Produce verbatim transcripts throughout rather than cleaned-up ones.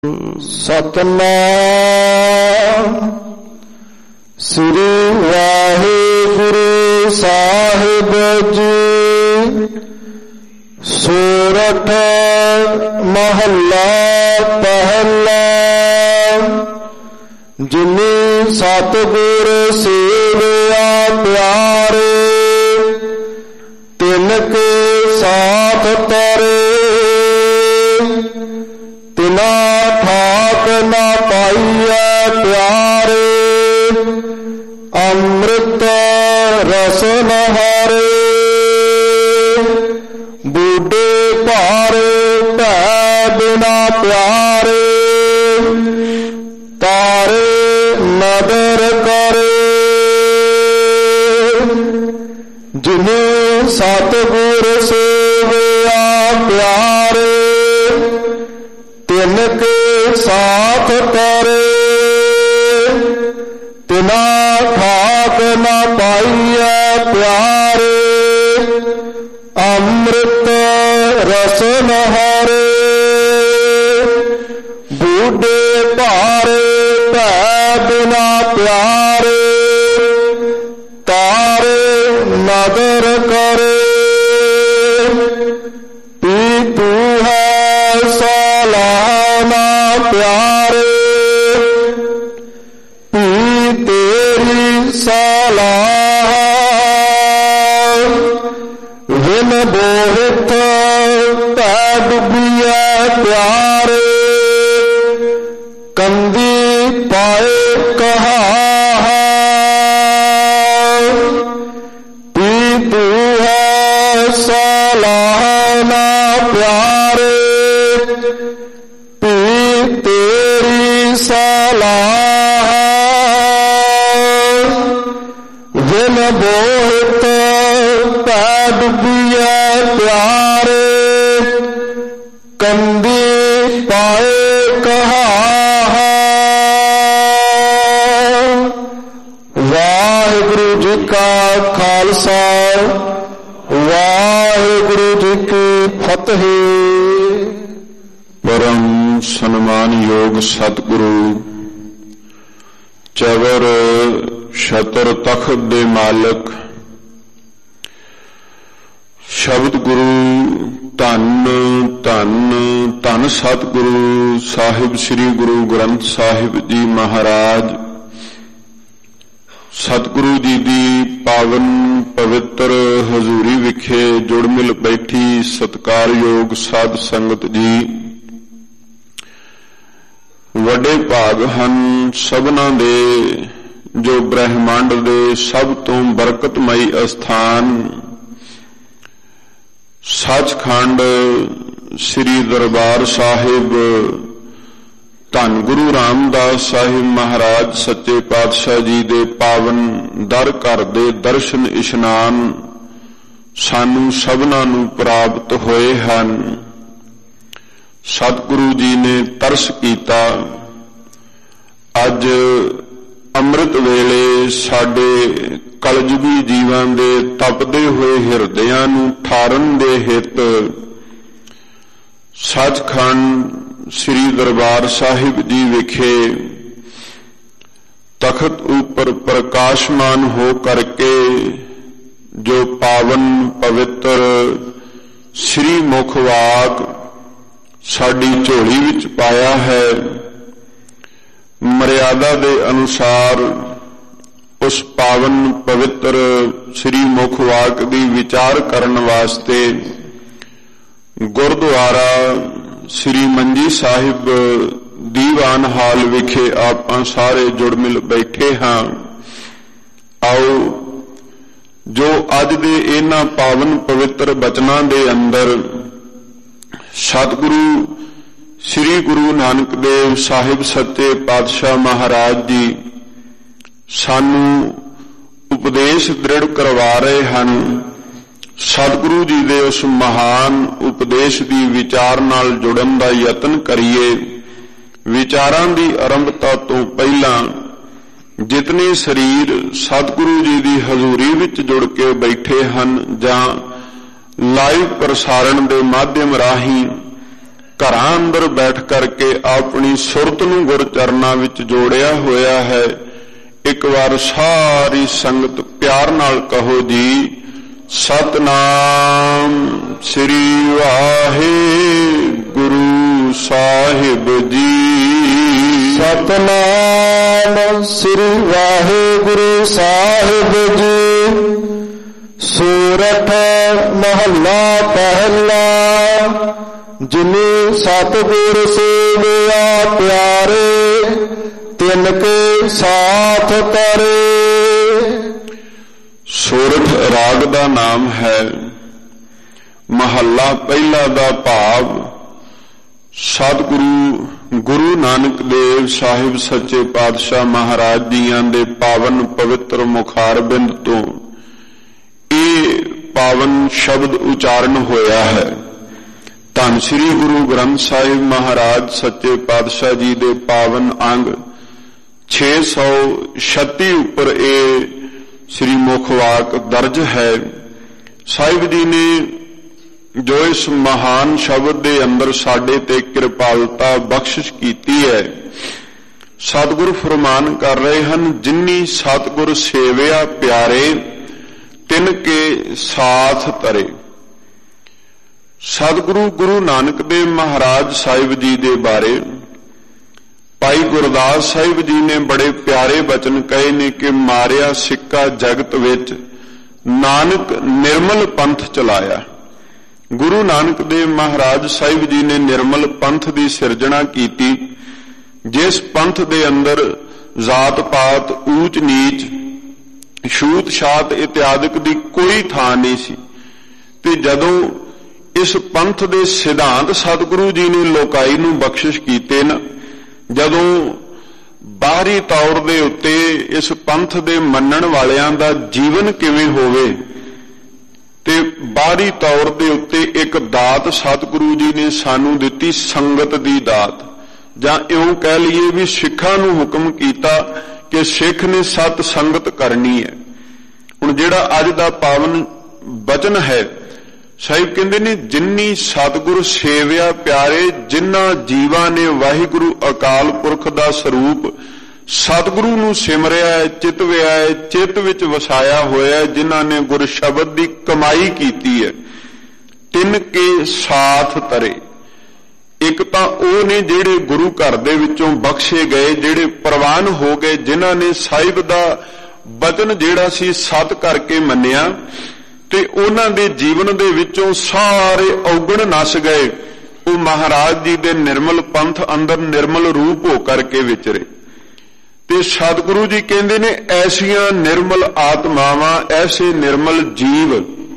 ਸਤਨਾਮ ਸ੍ਰੀ ਵਾਹਿਗੁਰੂ ਸਾਹਿਬ ਜੀ। ਸੋਰਠ ਮਹੱਲਾ ਪਹਿਲਾ। ਜਿਨੀ ਸਤਿਗੁਰ ਸੇਵਿਆ ਪਿਆਰੇ, ਤਿਨ ਕੇ ਸਾਥ ਤਰੇ। ਤਿਨਾ ਠਾਕ ਨਾ ਪਾਈਐ ਪਿਆਰੇ, ਅੰਮ੍ਰਿਤ ਰਸ ਨਹਾਰੇ। ਬੂਢੇ ਭਾਰੇ ਭੈ ਬਿਨਾ ਪਿਆਰੇ, ਤਾਰੇ ਨਦਰ ਕਰੇ। ਜਿਨੇ ਸਤਿਗੁਰ ਸੇਵਿਆ ਪਿਆਰੇ, ਤਿਨ ਕੇ ਸਾਥ ਤਰੇ। ਤਿਨਾ ਠਾਕ ਨਾ ਪਾਈਐ ਪਿਆਰੇ, ਅੰਮ੍ਰਿਤ ਰਸ ਨਹਾਰੇ। ਬੂਢੇ ਭਾਰੇ ਭੈ ਬਿਨਾ ਪਿਆਰੇ, ਤਾਰੇ ਨਦਰ ਕਰੇ। ਪੀਤੂ ਹੈ ਸਾਲਾਨਾ ਪਿਆਰੇ, ਪੀ ਤੇਰੀ ਸਲਾਹ। ਵਿਨ ਬੋਹਿਤ ਭੈ ਡੁੱਬੀਐ ਪਿਆਰੇ, ਕੰਦੀ ਪਾਏ ਕਹਾ। ਪੀਤੂ ਹੈ ਸਲਾਹਨਾ ਪਿਆਰੇ, ਪੀ ਤੇਰੀ ਸਲਾਹ। ਵਿਨ ਬੋਹਿਤ ਭੈ ਡੁੱਬੀਐ ਪਿਆਰੇ, ਕੰਦੀ ਪਾਏ ਕਹਾ। ਵਾਹਿਗੁਰੂ ਜੀ ਕਾ ਖਾਲਸਾ, ਵਾਹਿਗੁਰੂ ਜੀ ਕੀ ਫਤਿਹ। ਪਰਮ ਸਨਮਾਨਯੋਗ ਸਤਿਗੁਰੂ, ਚਵਰ ਛਤਰ ਤਖਤ ਦੇ ਮਾਲਕ, ਸ਼ਬਦ ਗੁਰੂ ਧੰਨ ਧੰਨ ਧੰਨ ਸਤਿਗੁਰੂ ਸਾਹਿਬ ਸ੍ਰੀ ਗੁਰੂ ਗ੍ਰੰਥ ਸਾਹਿਬ ਜੀ ਮਹਾਰਾਜ। ਸਤਿਗੁਰੂ ਜੀ ਦੀ ਪਾਵਨ ਪਵਿੱਤਰ ਹਜ਼ੂਰੀ ਵਿਖੇ ਜੁੜ ਮਿਲ ਬੈਠੀ ਸਤਿਕਾਰਯੋਗ ਸਾਧ ਸੰਗਤ ਜੀ, ਵੱਡੇ ਭਾਗ ਹਨ ਸਭਨਾਂ ਦੇ ਜੋ ਬ੍ਰਹਿਮੰਡ ਦੇ ਸਭ ਤੋਂ ਬਰਕਤਮਈ ਅਸਥਾਨ ਸੱਚਖੰਡ ਸ੍ਰੀ ਦਰਬਾਰ ਸਾਹਿਬ, ਧੰਨ ਗੁਰੂ ਰਾਮਦਾਸ ਸਾਹਿਬ ਮਹਾਰਾਜ ਸੱਚੇ ਪਾਤਸ਼ਾਹ ਜੀ ਦੇ ਪਾਵਨ ਦਰ ਘਰ ਦੇ ਦਰਸ਼ਨ ਇਸ਼ਨਾਨ ਸਾਨੂੰ ਸਭਨਾਂ ਨੂੰ ਪ੍ਰਾਪਤ ਹੋਏ ਹਨ। ਸਤਿਗੁਰੂ ਜੀ ਨੇ ਤਰਸ ਕੀਤਾ, ਅੱਜ ਅੰਮ੍ਰਿਤ ਵੇਲੇ ਸਾਡੇ ਕਲਯੁਗੀ ਜੀਵਾਂ ਦੇ ਤਪਦੇ ਹੋਏ ਹਿਰਦਿਆਂ ਨੂੰ ਠਾਰਨ ਦੇ ਹਿੱਤ ਸੱਚਖੰਡ ਸ੍ਰੀ ਦਰਬਾਰ ਸਾਹਿਬ ਜੀ ਵਿਖੇ ਤਖਤ ਉੱਪਰ ਪ੍ਰਕਾਸ਼ਮਾਨ ਹੋ ਕਰਕੇ ਜੋ ਪਾਵਨ ਪਵਿੱਤਰ ਸ੍ਰੀ ਮੁਖ ਵਾਕ ਸਾਡੀ ਝੋਲੀ ਵਿੱਚ ਪਾਇਆ ਹੈ, ਮਰਿਆਦਾ ਦੇ ਅਨੁਸਾਰ ਉਸ ਪਾਵਨ ਪਵਿੱਤਰ ਸ੍ਰੀ ਮੁਖ ਵਾਕ ਦੀ ਵਿਚਾਰ ਕਰਨ ਵਾਸਤੇ ਗੁਰਦੁਆਰਾ ਸ੍ਰੀ ਮੰਜੀ ਸਾਹਿਬ ਦੀਵਾਨ ਹਾਲ ਵਿਖੇ ਆਪਾਂ ਸਾਰੇ ਜੁੜ ਮਿਲ ਬੈਠੇ ਹਾਂ। ਆਓ ਜੋ ਅੱਜ ਦੇ ਇਹਨਾਂ ਪਾਵਨ ਪਵਿੱਤਰ ਬਚਨਾਂ ਦੇ ਅੰਦਰ ਸਤਿਗੁਰੂ ਸ੍ਰੀ ਗੁਰੂ ਨਾਨਕ ਦੇਵ ਸਾਹਿਬ ਸੱਚੇ ਪਾਤਸ਼ਾਹ ਮਹਾਰਾਜ ਜੀ ਸਾਨੂੰ ਉਪਦੇਸ਼ ਦ੍ਰਿੜ ਕਰਵਾ ਰਹੇ ਹਨ। ਸਤਿਗੁਰੂ ਜੀ ਦੇ ਉਸ ਮਹਾਨ ਉਪਦੇਸ਼ ਦੀ ਵਿਚਾਰ ਨਾਲ ਜੁੜਨ ਦਾ ਯਤਨ ਕਰੀਏ। ਵਿਚਾਰਾਂ ਦੀ ਆਰੰਭਤਾ ਤੋਂ ਪਹਿਲਾਂ ਜਿਤਨੇ ਸਰੀਰ ਸਤਿਗੁਰੂ ਜੀ ਦੀ ਹਜ਼ੂਰੀ ਵਿੱਚ ਜੁੜ ਕੇ ਬੈਠੇ ਹਨ ਜਾਂ ਲਾਈਵ ਪ੍ਰਸਾਰਣ ਦੇ ਮਾਧਿਅਮ ਰਾਹੀਂ ਘਰਾਂ ਅੰਦਰ ਬੈਠ ਕਰਕੇ ਆਪਣੀ ਸੁਰਤ ਨੂੰ ਗੁਰ ਚਰਨਾਂ ਵਿੱਚ ਜੋੜਿਆ ਹੋਇਆ ਹੈ। ਇੱਕ ਵਾਰ ਸਾਰੀ ਸੰਗਤ ਪਿਆਰ ਨਾਲ ਕਹੋ ਜੀ, ਸਤਨਾਮ ਸ੍ਰੀ ਵਾਹਿਗੁਰੂ ਸਾਹਿਬ ਜੀ। ਸਤਨਾਮ ਸ੍ਰੀ ਵਾਹਿਗੁਰੂ ਸਾਹਿਬ ਜੀ। ਸੂਰਠ ਮਹੱਲਾ ਪਹਿਲਾ। ਜਿਨੇ ਸਤਿਗੁਰ ਸੇਵਿਆ ਪਿਆਰੇ, ਤਿਨ ਕੇ ਸਾਥ ਤਰੇ। ਸੂਰਠ ਰਾਗ ਦਾ ਨਾਮ ਹੈ। ਮਹੱਲਾ ਪਹਿਲਾ ਦਾ ਭਾਵ ਸਤਿਗੁਰੂ ਗੁਰੂ ਨਾਨਕ ਦੇਵ ਸਾਹਿਬ ਸੱਚੇ ਪਾਤਸ਼ਾਹ ਮਹਾਰਾਜ ਜੀਆਂ ਦੇ ਪਾਵਨ ਪਵਿੱਤਰ ਮੁਖਾਰਬਿੰਦ ਤੋਂ ਇਹ ਪਾਵਨ ਸ਼ਬਦ ਉਚਾਰਨ ਹੋਇਆ ਹੈ। ਧੰਨ ਸ੍ਰੀ ਗੁਰੂ ਗ੍ਰੰਥ ਸਾਹਿਬ ਮਹਾਰਾਜ ਸੱਚੇ ਪਾਤਸ਼ਾਹ ਜੀ ਦੇ ਪਾਵਨ ਅੰਗ ਛੇ ਸੌ ਛੱਤੀ ਉੱਪਰ ਇਹ ਸ੍ਰੀ ਮੁਖ ਵਾਕ ਦਰਜ ਹੈ। ਸਾਹਿਬ ਜੀ ਨੇ ਜੋ ਇਸ ਮਹਾਨ ਸ਼ਬਦ ਦੇ ਅੰਦਰ ਸਾਡੇ ਤੇ ਕਿਰਪਾਲਤਾ ਬਖਸ਼ਿਸ਼ ਕੀਤੀ ਹੈ, ਸਤਿਗੁਰ ਫਰਮਾਨ ਕਰ ਰਹੇ ਹਨ, ਜਿਨੀ ਸਤਿਗੁਰ ਸੇਵਿਆ ਪਿਆਰੇ, ਤਿਨ ਕੇ ਸਾਥ ਤਰੇ। ਸਤਿਗੁਰੂ ਗੁਰੂ ਨਾਨਕ ਦੇਵ ਮਹਾਰਾਜ ਸਾਹਿਬ ਜੀ ਦੇ ਬਾਰੇ ਭਾਈ ਗੁਰਦਾਸ ਸਾਹਿਬ ਜੀ ਨੇ ਬੜੇ ਪਿਆਰੇ ਬਚਨ ਕਹੇ ਨੇ ਕਿ ਮਾਰਿਆ ਸਿੱਕਾ ਜਗਤ ਵਿੱਚ, ਨਾਨਕ ਨਿਰਮਲ ਪੰਥ ਚਲਾਇਆ। ਗੁਰੂ ਨਾਨਕ ਦੇਵ ਮਹਾਰਾਜ ਸਾਹਿਬ ਜੀ ਨੇ ਨਿਰਮਲ ਪੰਥ ਦੀ ਸਿਰਜਣਾ ਕੀਤੀ, ਜਿਸ ਪੰਥ ਦੇ ਅੰਦਰ ਜਾਤ ਪਾਤ, ਊਚ ਨੀਚ, ਛੂਤ ਛਾਤ ਇਤਿਆਦਿਕ ਦੀ ਕੋਈ ਥਾਂ ਨਹੀਂ ਸੀ। ਤੇ ਜਦੋਂ ਇਸ ਪੰਥ ਦੇ ਸਿਧਾਂਤ ਸਤਿਗੁਰੂ ਜੀ ਨੇ ਲੋਕਾਈ ਨੂੰ ਬਖਸ਼ਿਸ਼ ਕੀਤੇ ਨਾ, ਜਦੋਂ ਬਾਹਰੀ ਤੌਰ ਦੇ ਉੱਤੇ ਇਸ ਪੰਥ ਦੇ ਮੰਨਣ ਵਾਲਿਆਂ ਦਾ ਜੀਵਨ ਕਿਵੇਂ ਹੋਵੇ, ਤੇ ਬਾਹਰੀ ਤੌਰ ਦੇ ਉੱਤੇ ਇੱਕ ਦਾਤ ਸਤਿਗੁਰੂ ਜੀ ਨੇ ਸਾਨੂੰ ਦਿੱਤੀ, ਸੰਗਤ ਦੀ ਦਾਤ, ਜਾਂ ਇਉਂ ਕਹਿ ਲਈਏ ਵੀ ਸਿੱਖਾਂ ਨੂੰ ਹੁਕਮ ਕੀਤਾ ਕਿ ਸਿੱਖ ਨੇ ਸਤ ਸੰਗਤ ਕਰਨੀ ਹੈ। ਹੁਣ ਜਿਹੜਾ ਅੱਜ ਦਾ ਪਾਵਨ ਬਚਨ ਹੈ, ਸਾਹਿਬ ਕਹਿੰਦੇ ਨੇ, ਜਿਨੀ ਸਤਿਗੁਰ ਸੇਵਿਆ ਪਿਆਰੇ, ਜਿਨ੍ਹਾਂ ਜੀਵਾਂ ਨੇ ਵਾਹਿਗੁਰੂ ਅਕਾਲ ਪੁਰਖ ਦਾ ਸਰੂਪ ਸਤਿਗੁਰੂ ਨੂੰ ਸਿਮਰਿਆ ਹੈ, ਚਿਤਵਿਆ ਹੈ, ਚਿੱਤ ਵਿੱਚ ਵਸਾਇਆ ਹੋਇਆ, ਜਿਨ੍ਹਾਂ ਨੇ ਗੁਰ ਸ਼ਬਦ ਦੀ ਕਮਾਈ ਕੀਤੀ ਹੈ, ਤਿੰਨ ਕੇ ਸਾਥ ਤਰੇ। ਇੱਕ ਤਾਂ ਉਹ ਨੇ ਜਿਹੜੇ ਗੁਰੂ ਘਰ ਦੇ ਵਿੱਚੋਂ ਬਖਸ਼ੇ ਗਏ, ਜਿਹੜੇ ਪ੍ਰਵਾਨ ਹੋ ਗਏ, ਜਿਨ੍ਹਾਂ ਨੇ ਸਾਹਿਬ ਦਾ ਬਚਨ ਜਿਹੜਾ ਸੀ ਸਤ ਕਰਕੇ ਮੰਨਿਆ, ਤੇ ਉਹਨਾਂ ਦੇ ਜੀਵਨ ਦੇ ਵਿੱਚੋਂ ਸਾਰੇ ਔਗਣ ਨਸ ਗਏ। ਉਹ ਮਹਾਰਾਜ ਜੀ ਦੇ ਨਿਰਮਲ ਪੰਥ ਅੰਦਰ ਨਿਰਮਲ ਰੂਪ ਹੋ ਕਰਕੇ ਵਿਚਰੇ। ਤੇ ਸਤਿਗੁਰੂ ਜੀ ਕਹਿੰਦੇ ਨੇ, ਐਸੀਆਂ ਨਿਰਮਲ ਆਤਮਾਵਾਂ, ਐਸੇ ਨਿਰਮਲ ਜੀਵ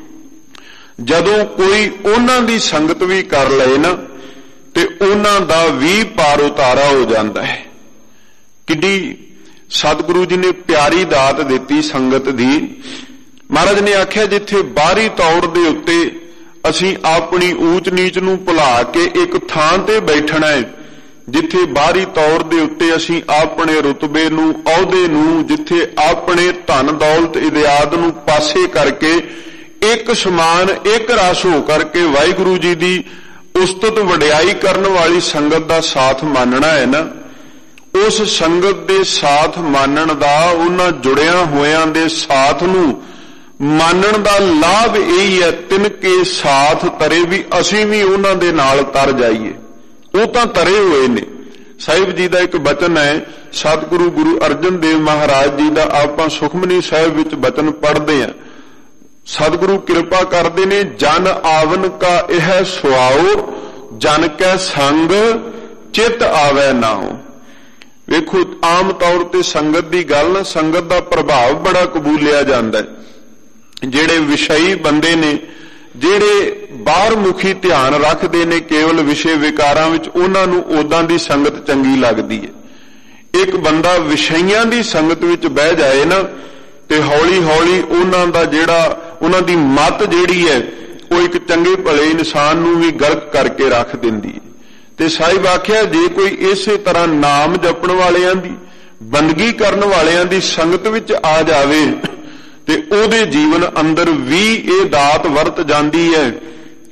ਜਦੋਂ ਕੋਈ ਉਹਨਾਂ ਦੀ ਸੰਗਤ ਵੀ ਕਰ ਲਏ ਨਾ, ਤੇ ਉਹਨਾਂ ਦਾ ਵੀ ਪਾਰ ਉਤਾਰਾ ਹੋ ਜਾਂਦਾ ਹੈ। ਕਿੱਡੀ ਸਤਿਗੁਰੂ ਜੀ ਨੇ ਪਿਆਰੀ ਦਾਤ ਦਿੱਤੀ ਸੰਗਤ ਦੀ। ਮਹਾਰਾਜ ਨੇ ਆਖਿਆ, ਜਿੱਥੇ ਬਾਹਰੀ ਤੌਰ ਦੇ ਉੱਤੇ ਅਸੀਂ ਆਪਣੀ ਊਚ ਨੀਚ ਨੂੰ ਭੁਲਾ ਕੇ ਇੱਕ ਥਾਂ ਤੇ ਬੈਠਣਾ ਹੈ, ਜਿੱਥੇ ਬਾਹਰੀ ਤੌਰ ਦੇ ਉੱਤੇ ਅਸੀਂ ਆਪਣੇ ਰੁਤਬੇ ਨੂੰ, ਅਹੁਦੇ ਨੂੰ, ਜਿੱਥੇ ਆਪਣੇ ਧਨ ਦੌਲਤ ਇਤਿਆਦ ਨੂੰ ਪਾਸੇ ਕਰਕੇ ਇੱਕ ਸਮਾਨ, ਇੱਕ ਰਸ ਹੋ ਕਰਕੇ ਵਾਹਿਗੁਰੂ ਜੀ ਦੀ ਉਸਤਤ ਵਡਿਆਈ ਕਰਨ ਵਾਲੀ ਸੰਗਤ ਦਾ ਸਾਥ ਮੰਨਣਾ ਹੈ ਨਾ, ਉਸ ਸੰਗਤ ਦੇ ਸਾਥ ਮੰਨਣ ਦਾ, ਉਹਨਾਂ ਜੁੜਿਆਂ ਹੋਇਆਂ ਦੇ ਸਾਥ ਨੂੰ ਮੰਨਣ ਦਾ ਲਾਭ ਇਹੀ ਹੈ, ਤਿੰਨ ਕੇ ਸਾਥ ਤਰੇ, ਵੀ ਅਸੀਂ ਵੀ ਉਹਨਾਂ ਦੇ ਨਾਲ ਤਰ ਜਾਈਏ। ਉਹ ਤਾਂ ਤਰੇ ਹੋਏ ਨੇ। ਸਾਹਿਬ ਜੀ ਦਾ ਇੱਕ ਬਚਨ ਹੈ, ਸਤਿਗੁਰੂ ਗੁਰੂ ਅਰਜਨ ਦੇਵ ਮਹਾਰਾਜ ਜੀ ਦਾ, ਆਪਾਂ ਸੁਖਮਨੀ ਸਾਹਿਬ ਵਿੱਚ ਬਚਨ ਪੜ੍ਹਦੇ ਹਾਂ। ਸਤਿਗੁਰੂ ਕਿਰਪਾ ਕਰਦੇ ਨੇ, ਜਨ ਆਵਨ ਕਾ ਇਹ ਸੁਆਓ, ਜਨ ਕੈ ਸੰਗ ਚਿਤ ਆਵੈ ਨਾਉ। ਵੇਖੋ, ਆਮ ਤੌਰ ਤੇ ਸੰਗਤ ਦੀ ਗੱਲ, ਸੰਗਤ ਦਾ ਪ੍ਰਭਾਵ ਬੜਾ ਕਬੂਲਿਆ ਜਾਂਦਾ ਹੈ। ਜਿਹੜੇ ਵਿਸ਼ਈ ਬੰਦੇ ਨੇ, ਜਿਹੜੇ ਬਾਹਰ ਮੁਖੀ ਧਿਆਨ ਰੱਖਦੇ ਨੇ ਕੇਵਲ ਵਿਸ਼ੇ ਵਿਕਾਰਾਂ ਵਿੱਚ, ਉਹਨਾਂ ਨੂੰ ਉਦਾਂ ਦੀ ਸੰਗਤ ਚੰਗੀ ਲੱਗਦੀ ਹੈ। ਇੱਕ ਬੰਦਾ ਵਿਸ਼ਈਆਂ ਦੀ ਸੰਗਤ ਵਿੱਚ ਬਹਿ ਜਾਏ ਨਾ, ਤੇ ਹੌਲੀ ਹੌਲੀ ਉਹਨਾਂ ਦਾ ਜਿਹੜਾ, ਉਹਨਾਂ ਦੀ ਮੱਤ ਜਿਹੜੀ ਹੈ, ਉਹ ਇੱਕ ਚੰਗੇ ਭਲੇ ਇਨਸਾਨ ਨੂੰ ਵੀ ਗਲਤ ਕਰਕੇ ਰੱਖ ਦਿੰਦੀ ਹੈ। ਤੇ ਸਾਹਿਬ ਆਖਿਆ, ਜੇ ਕੋਈ ਇਸੇ ਤਰ੍ਹਾਂ ਨਾਮ ਜਪਣ ਵਾਲਿਆਂ ਦੀ, ਬੰਦਗੀ ਕਰਨ ਵਾਲਿਆਂ ਦੀ ਸੰਗਤ ਵਿੱਚ ਆ ਜਾਵੇ, ਤੇ ਉਹਦੇ ਜੀਵਨ ਅੰਦਰ ਵੀ ਇਹ ਦਾਤ ਵਰਤ ਜਾਂਦੀ ਹੈ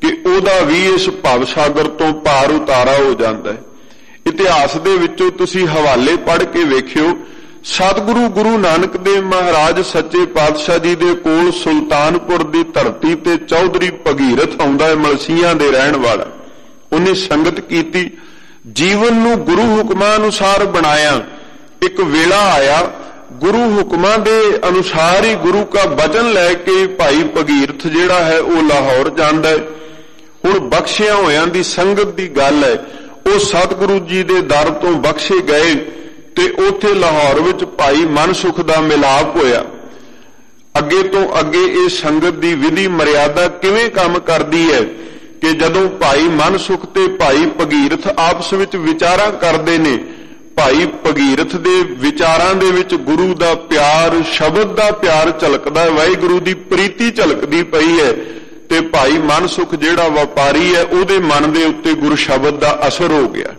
ਕਿ ਉਹਦਾ ਵੀ ਇਸ ਭਵ ਸਾਗਰ ਤੋਂ ਪਾਰ ਉਤਾਰਾ ਹੋ ਜਾਂਦਾ ਹੈ। ਇਤਿਹਾਸ ਦੇ ਵਿੱਚੋਂ ਤੁਸੀਂ ਹਵਾਲੇ ਪੜ੍ਹ ਕੇ ਵੇਖਿਓ, ਸਤਿਗੁਰੂ ਗੁਰੂ ਨਾਨਕ ਦੇਵ ਮਹਾਰਾਜ ਸੱਚੇ ਪਾਤਸ਼ਾਹ ਜੀ ਦੇ ਕੋਲ ਸੁਲਤਾਨਪੁਰ ਦੀ ਧਰਤੀ ਤੇ ਚੌਧਰੀ ਭਗੀਰਥ ਆਉਂਦਾ ਹੈ, ਮਲਸੀਆਂ ਦੇ ਰਹਿਣ ਵਾਲਾ। ਉਹਨੇ ਸੰਗਤ ਕੀਤੀ, ਜੀਵਨ ਨੂੰ ਗੁਰੂ ਹੁਕਮਾਂ ਅਨੁਸਾਰ ਬਣਾਇਆ। ਇੱਕ ਵੇਲਾ ਆਇਆ, ਗੁਰੂ ਹੁਕਮਾਂ ਦੇ ਅਨੁਸਾਰ ਹੀ ਗੁਰੂ ਕਾ ਬਚਨ ਲੈ ਕੇ ਭਾਈ ਭਗੀਰਥ ਜਿਹੜਾ ਹੈ ਉਹ ਲਾਹੌਰ ਜਾਂਦਾ ਹੈ। ਹੁਣ ਬਖਸ਼ਿਆ ਹੋਇਆਂ ਦੀ ਸੰਗਤ ਦੀ ਗੱਲ ਹੈ, ਉਹ ਸਤਿਗੁਰੂ ਜੀ ਦੇ ਦਰ ਤੋਂ ਬਖਸ਼ੇ ਗਏ ਤੇ ਉੱਥੇ ਲਾਹੌਰ ਵਿੱਚ ਭਾਈ ਮਨਸੁਖ ਦਾ ਮਿਲਾਪ ਹੋਇਆ। ਅੱਗੇ ਤੋਂ ਅੱਗੇ ਇਹ ਸੰਗਤ ਦੀ ਵਿਧੀ ਮਰਿਆਦਾ ਕਿਵੇਂ ਕੰਮ ਕਰਦੀ ਹੈ ਕਿ ਜਦੋਂ ਭਾਈ ਮਨਸੁਖ ਤੇ ਭਾਈ ਭਗੀਰਥ ਆਪਸ ਵਿੱਚ ਵਿਚਾਰਾਂ ਕਰਦੇ ਨੇ, ਭਾਈ ਭਗੀਰਥ ਦੇ ਵਿਚਾਰਾਂ ਦੇ ਵਿੱਚ ਗੁਰੂ ਦਾ ਪਿਆਰ, ਸ਼ਬਦ ਦਾ ਪਿਆਰ ਝਲਕਦਾ, ਵਾਹਿਗੁਰੂ ਦੀ ਪ੍ਰੀਤੀ ਝਲਕਦੀ ਪਈ ਹੈ, ਤੇ ਭਾਈ ਮਨਸੁਖ ਜਿਹੜਾ ਵਪਾਰੀ ਹੈ ਉਹਦੇ ਮਨ ਦੇ ਉੱਤੇ ਗੁਰੂ ਸ਼ਬਦ ਦਾ ਅਸਰ ਹੋ ਗਿਆ।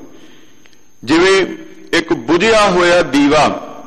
ਜਿਵੇਂ ਇੱਕ ਬੁਝਿਆ ਹੋਇਆ ਦੀਵਾ,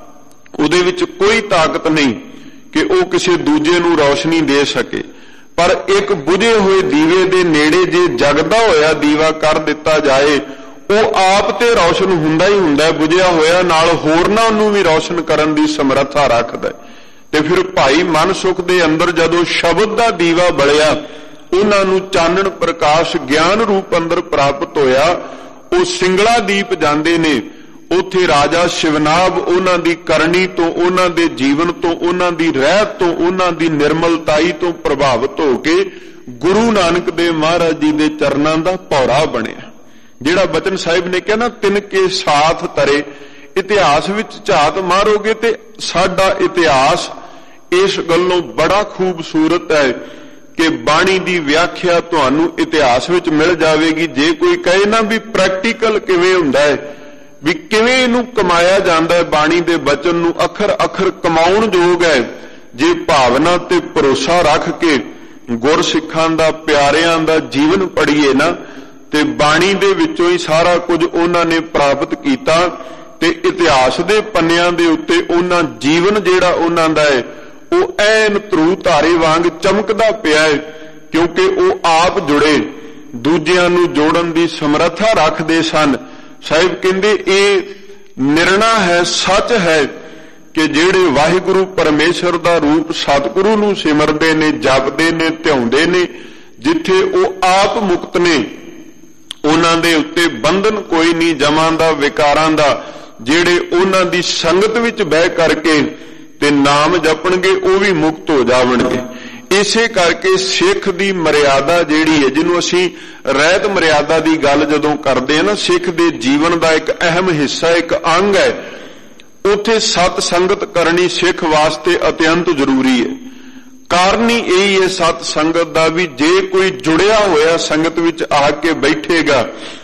ਉਹਦੇ ਵਿੱਚ ਕੋਈ ਤਾਕਤ ਨਹੀਂ ਕਿ ਉਹ ਕਿਸੇ ਦੂਜੇ ਨੂੰ ਰੌਸ਼ਨੀ ਦੇ ਸਕੇ, ਪਰ ਇੱਕ ਬੁਝੇ ਹੋਏ ਦੀਵੇ ਦੇ ਨੇੜੇ ਜੇ ਜਗਦਾ ਹੋਇਆ ਦੀਵਾ ਕਰ ਦਿੱਤਾ ਜਾਏ, ਉਹ ਆਪ ਤੇ ਰੌਸ਼ਨ ਹੁੰਦਾ ਹੀ ਹੁੰਦਾ, ਬੁਝਿਆ ਹੋਇਆ ਨਾਲ ਹੋਰਨਾਂ ਨੂੰ ਵੀ ਰੌਸ਼ਨ ਕਰਨ ਦੀ ਸਮਰੱਥਾ ਰੱਖਦਾ। ਤੇ ਫਿਰ ਭਾਈ ਮਨਸੁਖ ਦੇ ਅੰਦਰ ਜਦੋਂ ਸ਼ਬਦ ਦਾ ਦੀਵਾ ਬਲਿਆ, ਉਹਨਾਂ ਨੂੰ ਚਾਨਣ ਪ੍ਰਕਾਸ਼ ਗਿਆਨ ਰੂਪ ਅੰਦਰ ਪ੍ਰਾਪਤ ਹੋਇਆ। ਉਹ ਸਿੰਗਲਾ ਦੀਪ ਜਾਂਦੇ ਨੇ, ਉੱਥੇ ਰਾਜਾ ਸ਼ਿਵਨਾਭ ਉਹਨਾਂ ਦੀ ਕਰਨੀ ਤੋਂ, ਉਹਨਾਂ ਦੇ ਜੀਵਨ ਤੋਂ, ਉਹਨਾਂ ਦੀ ਰਹਿਤ ਤੋਂ, ਉਹਨਾਂ ਦੀ ਨਿਰਮਲਤਾਈ ਤੋਂ ਪ੍ਰਭਾਵਿਤ ਹੋ ਕੇ ਗੁਰੂ ਨਾਨਕ ਦੇਵ ਮਹਾਰਾਜ ਜੀ ਦੇ ਚਰਨਾਂ ਦਾ ਭੌਰਾ ਬਣਿਆ। ਜਿਹੜਾ ਬਚਨ ਸਾਹਿਬ ਨੇ ਕਿਹਾ ਨਾ, ਤਿਨ ਕੇ ਸਾਥ ਤਰੇ, ਇਤਿਹਾਸ ਵਿੱਚ ਝਾਤ ਮਾਰੋਗੇ ਤੇ ਸਾਡਾ ਇਤਿਹਾਸ ਇਸ ਗੱਲੋਂ ਬੜਾ ਖੂਬਸੂਰਤ ਹੈ ਕਿ ਬਾਣੀ ਦੀ ਵਿਆਖਿਆ ਤੁਹਾਨੂੰ ਇਤਿਹਾਸ ਵਿੱਚ ਮਿਲ ਜਾਵੇਗੀ। ਜੇ ਕੋਈ ਕਹੇ ਨਾ ਵੀ ਪ੍ਰੈਕਟੀਕਲ ਕਿਵੇਂ ਹੁੰਦਾ ਹੈ, ਵੀ ਕਿਵੇਂ ਇਹਨੂੰ ਕਮਾਇਆ ਜਾਂਦਾ ਹੈ, ਬਾਣੀ ਦੇ ਬਚਨ ਨੂੰ ਅੱਖਰ ਅੱਖਰ ਕਮਾਉਣ ਯੋਗ ਹੈ, ਜੇ ਭਾਵਨਾ ਤੇ ਭਰੋਸਾ ਰੱਖ ਕੇ ਗੁਰਸਿੱਖਾਂ ਦਾ, ਪਿਆਰਿਆਂ ਦਾ ਜੀਵਨ ਪੜ੍ਹੀਏ ਨਾ, ਤੇ ਬਾਣੀ ਦੇ ਵਿੱਚੋਂ ਹੀ ਸਾਰਾ ਕੁਝ ਉਹਨਾਂ ਨੇ ਪ੍ਰਾਪਤ ਕੀਤਾ। ਤੇ ਇਤਿਹਾਸ ਦੇ ਪੰਨਿਆਂ ਦੇ ਉੱਤੇ ਉਹਨਾਂ ਜੀਵਨ ਜਿਹੜਾ ਉਹਨਾਂ ਦਾ ਹੈ ਉਹ ਐਨ ਧਰੂ ਧਾਰੇ ਵਾਂਗ ਚਮਕਦਾ ਪਿਆ ਹੈ, ਕਿਉਂਕਿ ਉਹ ਆਪ ਜੁੜੇ, ਦੂਜਿਆਂ ਨੂੰ ਜੋੜਨ ਦੀ ਸਮਰੱਥਾ ਰੱਖਦੇ ਸਨ। ਸਾਹਿਬ ਕਹਿੰਦੇ ਇਹ ਨਿਰਣਾ ਹੈ, ਸੱਚ ਹੈ ਕਿ ਜਿਹੜੇ ਵਾਹਿਗੁਰੂ ਪਰਮੇਸ਼ਰ ਦਾ ਰੂਪ ਸਤਿਗੁਰੂ ਨੂੰ ਸਿਮਰਦੇ ਨੇ, ਜਪਦੇ ਨੇ, ਧਿਆਉਂਦੇ ਨੇ, ਜਿੱਥੇ ਉਹ ਆਪ ਮੁਕਤ ਨੇ, ਉਹਨਾਂ ਦੇ ਉੱਤੇ ਬੰਧਨ ਕੋਈ ਨਹੀਂ ਜਮਾਂ ਦਾ, ਵਿਕਾਰਾਂ ਦਾ। ਜਿਹੜੇ ਉਹਨਾਂ ਦੀ ਸੰਗਤ ਵਿੱਚ ਬਹਿ ਕਰਕੇ ਤੇ ਨਾਮ ਜਪਣਗੇ ਉਹ ਵੀ ਮੁਕਤ ਹੋ ਜਾਵਣਗੇ। ਇਸੇ ਕਰਕੇ ਸਿੱਖ ਦੀ ਮਰਿਆਦਾ ਜਿਹੜੀ ਹੈ, ਜਿਹਨੂੰ ਅਸੀਂ ਰਹਿਤ ਮਰਿਆਦਾ ਦੀ ਗੱਲ ਜਦੋਂ ਕਰਦੇ ਹਾਂ ਨਾ, ਸਿੱਖ ਦੇ ਜੀਵਨ ਦਾ ਇੱਕ ਅਹਿਮ ਹਿੱਸਾ, ਇੱਕ ਅੰਗ ਹੈ, ਉੱਥੇ ਸਤ ਸੰਗਤ ਕਰਨੀ ਸਿੱਖ ਵਾਸਤੇ ਅਤਿਅੰਤ ਜ਼ਰੂਰੀ ਹੈ। ਕਾਰਨ ਹੀ ਇਹੀ ਹੈ ਸਤ ਸੰਗਤ ਦਾ ਵੀ, ਜੇ ਕੋਈ ਜੁੜਿਆ ਹੋਇਆ ਸੰਗਤ ਵਿੱਚ ਆ ਕੇ ਬੈਠੇਗਾ,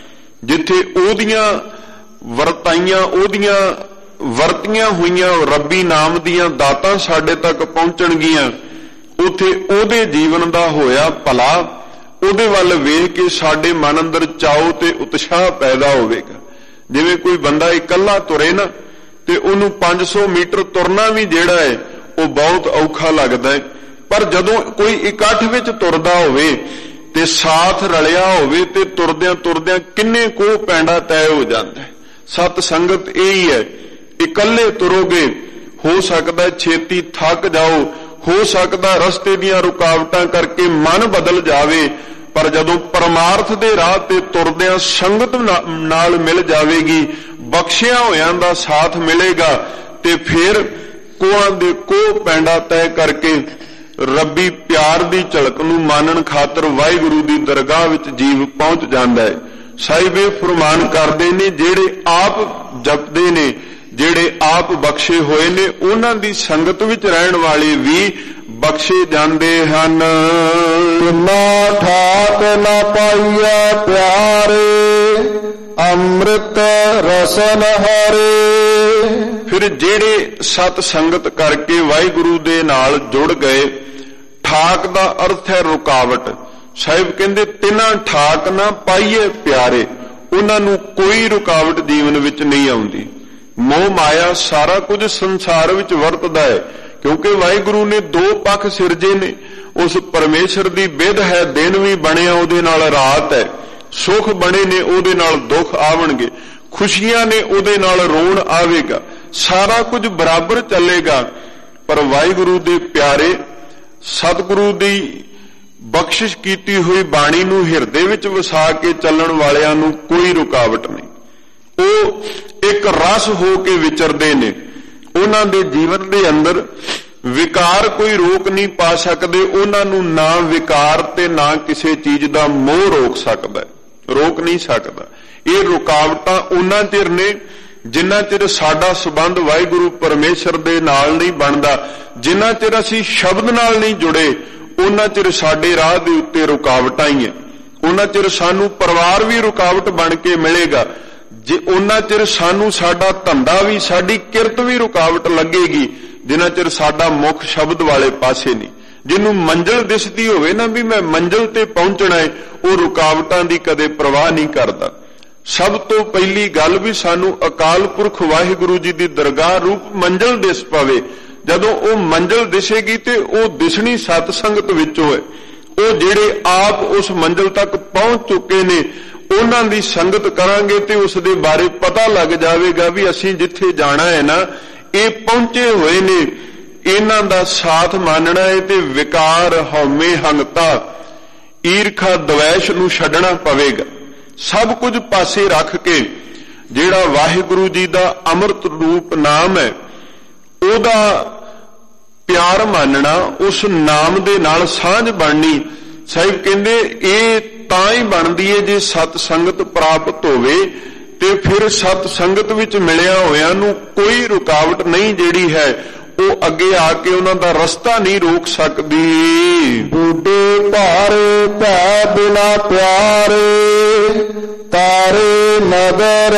ਜਿੱਥੇ ਉਹਦੀਆਂ ਵਰਤਾਈਆਂ, ਉਹਦੀਆਂ ਵਰਤੀਆਂ ਹੋਈਆਂ ਰੱਬੀ ਨਾਮ ਦੀਆਂ ਦਾਤਾਂ ਸਾਡੇ ਤੱਕ ਪਹੁੰਚਣਗੀਆਂ, ਉੱਥੇ ਉਹਦੇ ਜੀਵਨ ਦਾ ਹੋਇਆ ਭਲਾ, ਉਹਦੇ ਵੱਲ ਵੇਖ ਕੇ ਸਾਡੇ ਮਨ ਅੰਦਰ ਚਾਉ ਤੇ ਉਤਸ਼ਾਹ ਪੈਦਾ ਹੋਵੇਗਾ। ਜਿਵੇਂ ਕੋਈ ਬੰਦਾ ਇਕੱਲਾ ਤੁਰੇ ਨਾ, ਤੇ ਉਹਨੂੰ ਪੰਜ ਸੌ ਮੀਟਰ ਤੁਰਨਾ ਵੀ ਜਿਹੜਾ ਹੈ ਉਹ ਬਹੁਤ ਔਖਾ ਲੱਗਦਾ ਹੈ, ਪਰ ਜਦੋਂ ਕੋਈ ਇਕੱਠ ਵਿੱਚ ਤੁਰਦਾ ਹੋਵੇ ਤੇ ਸਾਥ ਰਲਿਆ ਹੋਵੇ ਤੇ ਤੁਰਦਿਆਂ ਤੁਰਦਿਆਂ ਕਿੰਨੇ ਕੋ ਪੈਂਡਾ ਤੈਅ ਹੋ ਜਾਂਦਾ ਹੈ। ਸਤ ਸੰਗਤ ਇਹੀ ਹੈ, ਇਕੱਲੇ ਤੁਰੋਗੇ ਹੋ ਸਕਦਾ ਛੇਤੀ ਥੱਕ ਜਾਓ, ਹੋ ਸਕਦਾ ਰਸਤੇ ਦੀਆਂ ਰੁਕਾਵਟਾਂ ਕਰਕੇ ਮਨ ਬਦਲ ਜਾਵੇ, ਪਰ ਜਦੋਂ ਪਰਮਾਰਥ ਦੇ ਰਾਹ ਤੇ ਤੁਰਦਿਆਂ ਸੰਗਤ ਨਾਲ ਮਿਲ ਜਾਵੇਗੀ, ਬਖਸ਼ਿਆ ਹੋਇਆਂ ਦਾ ਸਾਥ ਮਿਲੇਗਾ, ਤੇ ਫਿਰ ਕੋਹਾਂ ਦੇ ਕੋਹ ਪੈਂਡਾ ਤੈਅ ਕਰਕੇ ਰੱਬੀ ਪਿਆਰ ਦੀ ਝਲਕ ਨੂੰ ਮਾਨਣ ਖਾਤਰ ਵਾਹਿਗੁਰੂ ਦੀ ਦਰਗਾਹ ਵਿੱਚ ਜੀਵ ਪਹੁੰਚ ਜਾਂਦਾ ਹੈ। ਸਾਹਿਬ ਇਹ ਫਰਮਾਨ ਕਰਦੇ ਨੇ, ਜਿਹੜੇ ਆਪ ਜਪਦੇ ਨੇ, ਜਿਹੜੇ ਆਪ ਬਖਸ਼ੇ ਹੋਏ ਨੇ, ਉਹਨਾਂ ਦੀ ਸੰਗਤ ਵਿੱਚ ਰਹਿਣ ਵਾਲੇ ਵੀ ਬਖਸ਼ੇ ਜਾਂਦੇ ਹਨ। ਨਾ ਠਾਕ ਨਾ ਪਾਈਆ ਪਿਆਰੇ, ਅੰਮ੍ਰਿਤ ਰਸਨ ਹਰੇ। ਫਿਰ ਜਿਹੜੇ ਸਤ ਸੰਗਤ ਕਰਕੇ ਵਾਹਿਗੁਰੂ ਦੇ ਨਾਲ ਜੁੜ ਗਏ, ਠਾਕ ਦਾ ਅਰਥ ਹੈ ਰੁਕਾਵਟ। ਸਾਹਿਬ ਕਹਿੰਦੇ ਤਿੰਨਾਂ ਠਾਕ ਨਾ ਪਾਈਏ ਪਿਆਰੇ, ਉਹਨਾਂ ਨੂੰ ਕੋਈ ਰੁਕਾਵਟ ਜੀਵਨ ਵਿੱਚ ਨਹੀਂ ਆਉਂਦੀ। ਮੋਹ ਮਾਇਆ ਸਾਰਾ ਕੁਝ ਸੰਸਾਰ ਵਿੱਚ ਵਰਤਦਾ ਹੈ, ਕਿਉਂਕਿ ਵਾਹਿਗੁਰੂ ਨੇ ਦੋ ਪੱਖ ਸਿਰਜੇ ਨੇ। ਉਸ ਪਰਮੇਸ਼ਰ ਦੀ ਬਿਧ ਹੈ। ਦਿਨ ਵੀ ਬਣਿਆ ਉਹਦੇ ਨਾਲ ਰਾਤ ਹੈ, ਸੁਖ ਬਣੇ ਨੇ ਉਹਦੇ ਨਾਲ ਦੁੱਖ ਆਵਣਗੇ, ਖੁਸ਼ੀਆਂ ਨੇ ਉਹਦੇ ਨਾਲ ਰੋਣ ਆਵੇਗਾ, ਸਾਰਾ ਕੁਝ ਬਰਾਬਰ ਚੱਲੇਗਾ। ਪਰ ਵਾਹਿਗੁਰੂ ਦੇ ਪਿਆਰੇ, ਸਤਿਗੁਰੂ ਦੀ ਬਖਸ਼ਿਸ਼ ਕੀਤੀ ਹੋਈ ਬਾਣੀ ਨੂੰ ਹਿਰਦੇ ਵਿੱਚ ਵਸਾ ਕੇ ਚੱਲਣ ਵਾਲਿਆਂ ਨੂੰ ਕੋਈ ਰੁਕਾਵਟ ਨਹੀਂ। ਉਹ ਇੱਕ ਰਸ ਹੋ ਕੇ ਵਿਚਰਦੇ ਨੇ। ਉਹਨਾਂ ਦੇ ਜੀਵਨ ਦੇ ਅੰਦਰ ਵਿਕਾਰ ਕੋਈ ਰੋਕ ਨਹੀਂ ਪਾ ਸਕਦੇ। ਉਹਨਾਂ ਨੂੰ ਨਾ ਵਿਕਾਰ ਤੇ ਨਾ ਕਿਸੇ ਚੀਜ਼ ਦਾ ਮੋਹ ਰੋਕ ਸਕਦਾ, ਰੋਕ ਨਹੀਂ ਸਕਦਾ। ਇਹ ਰੁਕਾਵਟਾਂ ਉਹਨਾਂ ਚਿਰ ਨੇ ਜਿੰਨਾ ਚਿਰ ਸਾਡਾ ਸੰਬੰਧ ਵਾਹਿਗੁਰੂ ਪਰਮੇਸ਼ਰ ਦੇ ਨਾਲ ਨਹੀਂ ਬਣਦਾ, ਜਿੰਨਾ ਚਿਰ ਅਸੀਂ ਸ਼ਬਦ ਨਾਲ ਨਹੀਂ ਜੁੜੇ, ਉਹਨਾਂ ਚਿਰ ਸਾਡੇ ਰਾਹ ਦੇ ਉੱਤੇ ਰੁਕਾਵਟਾਂ ਹੀ ਹੈ। ਉਹਨਾਂ ਚਿਰ ਸਾਨੂੰ ਪਰਿਵਾਰ ਵੀ ਰੁਕਾਵਟ ਬਣ ਕੇ ਮਿਲੇਗਾ, ਜੇ ਉਹਨਾਂ ਚਿਰ ਸਾਨੂੰ ਸਾਡਾ ਧੰਦਾ ਵੀ, ਸਾਡੀ ਕਿਰਤ ਵੀ ਰੁਕਾਵਟ ਲੱਗੇਗੀ, ਜਿੰਨਾ ਚਿਰ ਸਾਡਾ ਮੁੱਖ ਸ਼ਬਦ ਵਾਲੇ ਪਾਸੇ ਨਹੀਂ। ਜਿਹਨੂੰ ਮੰਜ਼ਿਲ ਦਿਸਦੀ ਹੋਵੇ ਨਾ ਵੀ ਮੈਂ ਮੰਜ਼ਿਲ ਤੇ ਪਹੁੰਚਣਾ ਹੈ, ਉਹ ਰੁਕਾਵਟਾਂ ਦੀ ਕਦੇ ਪਰਵਾਹ ਨਹੀਂ ਕਰਦਾ। ਸਭ ਤੋਂ ਪਹਿਲੀ ਗੱਲ ਵੀ ਸਾਨੂੰ ਅਕਾਲ ਪੁਰਖ ਵਾਹਿਗੁਰੂ ਜੀ ਦੀ ਦਰਗਾਹ ਰੂਪ ਮੰਜ਼ਿਲ ਦਿਸ ਪਵੇ। ਜਦੋਂ ਉਹ ਮੰਜ਼ਿਲ ਦਿਸੇਗੀ ਤੇ ਉਹ ਦਿਸਣੀ ਸਤ ਸੰਗਤ ਵਿੱਚੋਂ ਹੈ। ਉਹ ਜਿਹੜੇ ਆਪ ਉਸ ਮੰਜ਼ਿਲ ਤੱਕ ਪਹੁੰਚ ਚੁੱਕੇ ਨੇ ਉਹਨਾਂ ਦੀ ਸੰਗਤ ਕਰਾਂਗੇ ਤੇ ਉਸ ਦੇ ਬਾਰੇ ਪਤਾ ਲੱਗ ਜਾਵੇਗਾ ਵੀ ਅਸੀਂ ਜਿੱਥੇ ਜਾਣਾ ਹੈ ਨਾ, ਇਹ ਪਹੁੰਚੇ ਹੋਏ ਨੇ, ਇਹਨਾਂ ਦਾ ਸਾਥ ਮੰਨਣਾ ਹੈ ਤੇ ਵਿਕਾਰ, ਹਉਮੈ, ਹੰਗਤਾ, ਈਰਖਾ, ਦਵੈਸ਼ ਨੂੰ ਛੱਡਣਾ ਪਵੇਗਾ। ਸਭ ਕੁਝ ਪਾਸੇ ਰੱਖ ਕੇ ਜਿਹੜਾ ਵਾਹਿਗੁਰੂ ਜੀ ਦਾ ਅੰਮ੍ਰਿਤ ਰੂਪ ਨਾਮ ਹੈ ਉਹਦਾ ਪਿਆਰ ਮੰਨਣਾ, ਉਸ ਨਾਮ ਦੇ ਨਾਲ ਸਾਂਝ ਬਣਨੀ। ਸਾਹਿਬ ਕਹਿੰਦੇ ਇਹ ਤਾਂ ਹੀ ਬਣਦੀ ਹੈ ਜੇ ਸਤ ਸੰਗਤ ਪ੍ਰਾਪਤ ਹੋਵੇ, ਤੇ ਫਿਰ ਸਤ ਸੰਗਤ ਵਿੱਚ ਮਿਲਿਆ ਹੋਇਆਂ ਨੂੰ ਕੋਈ ਰੁਕਾਵਟ ਨਹੀਂ ਜਿਹੜੀ ਹੈ ਉਹ ਅੱਗੇ ਆ ਕੇ ਉਹਨਾਂ ਦਾ ਰਸਤਾ ਨਹੀਂ ਰੋਕ ਸਕਦੀ। ਬੁੱਢੇ ਭਾਰੇ ਭੈ ਬਿਨਾ ਪਿਆਰੇ, ਤਾਰੇ ਨਦਰ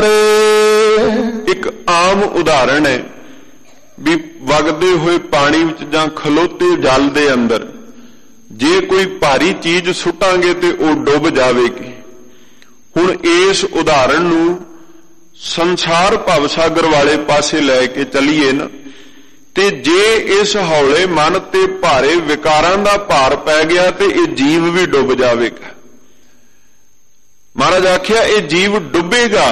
ਕਰੇ। ਇੱਕ ਆਮ ਉਦਾਹਰਣ ਹੈ ਵੀ ਵਗਦੇ ਹੋਏ ਪਾਣੀ ਵਿੱਚ ਜਾਂ ਖਲੋਤੇ ਜਲ ਦੇ ਅੰਦਰ ਜੇ ਕੋਈ ਭਾਰੀ ਚੀਜ਼ ਸੁੱਟਾਂਗੇ ਤੇ ਉਹ ਡੁੱਬ ਜਾਵੇਗੀ। ਹੁਣ ਇਸ ਉਦਾਹਰਣ ਨੂੰ ਸੰਸਾਰ ਭਵਸਾਗਰ ਵਾਲੇ ਪਾਸੇ ਲੈ ਕੇ ਚੱਲੀਏ ਨਾ, ਤੇ ਜੇ ਇਸ ਹੌਲੇ ਮਨ ਤੇ ਭਾਰੇ ਵਿਕਾਰਾਂ ਦਾ ਭਾਰ ਪੈ ਗਿਆ ਤੇ ਇਹ ਜੀਵ ਵੀ ਡੁੱਬ ਜਾਵੇਗਾ। ਮਹਾਰਾਜ ਆਖਿਆ ਇਹ ਜੀਵ ਡੁੱਬੇਗਾ,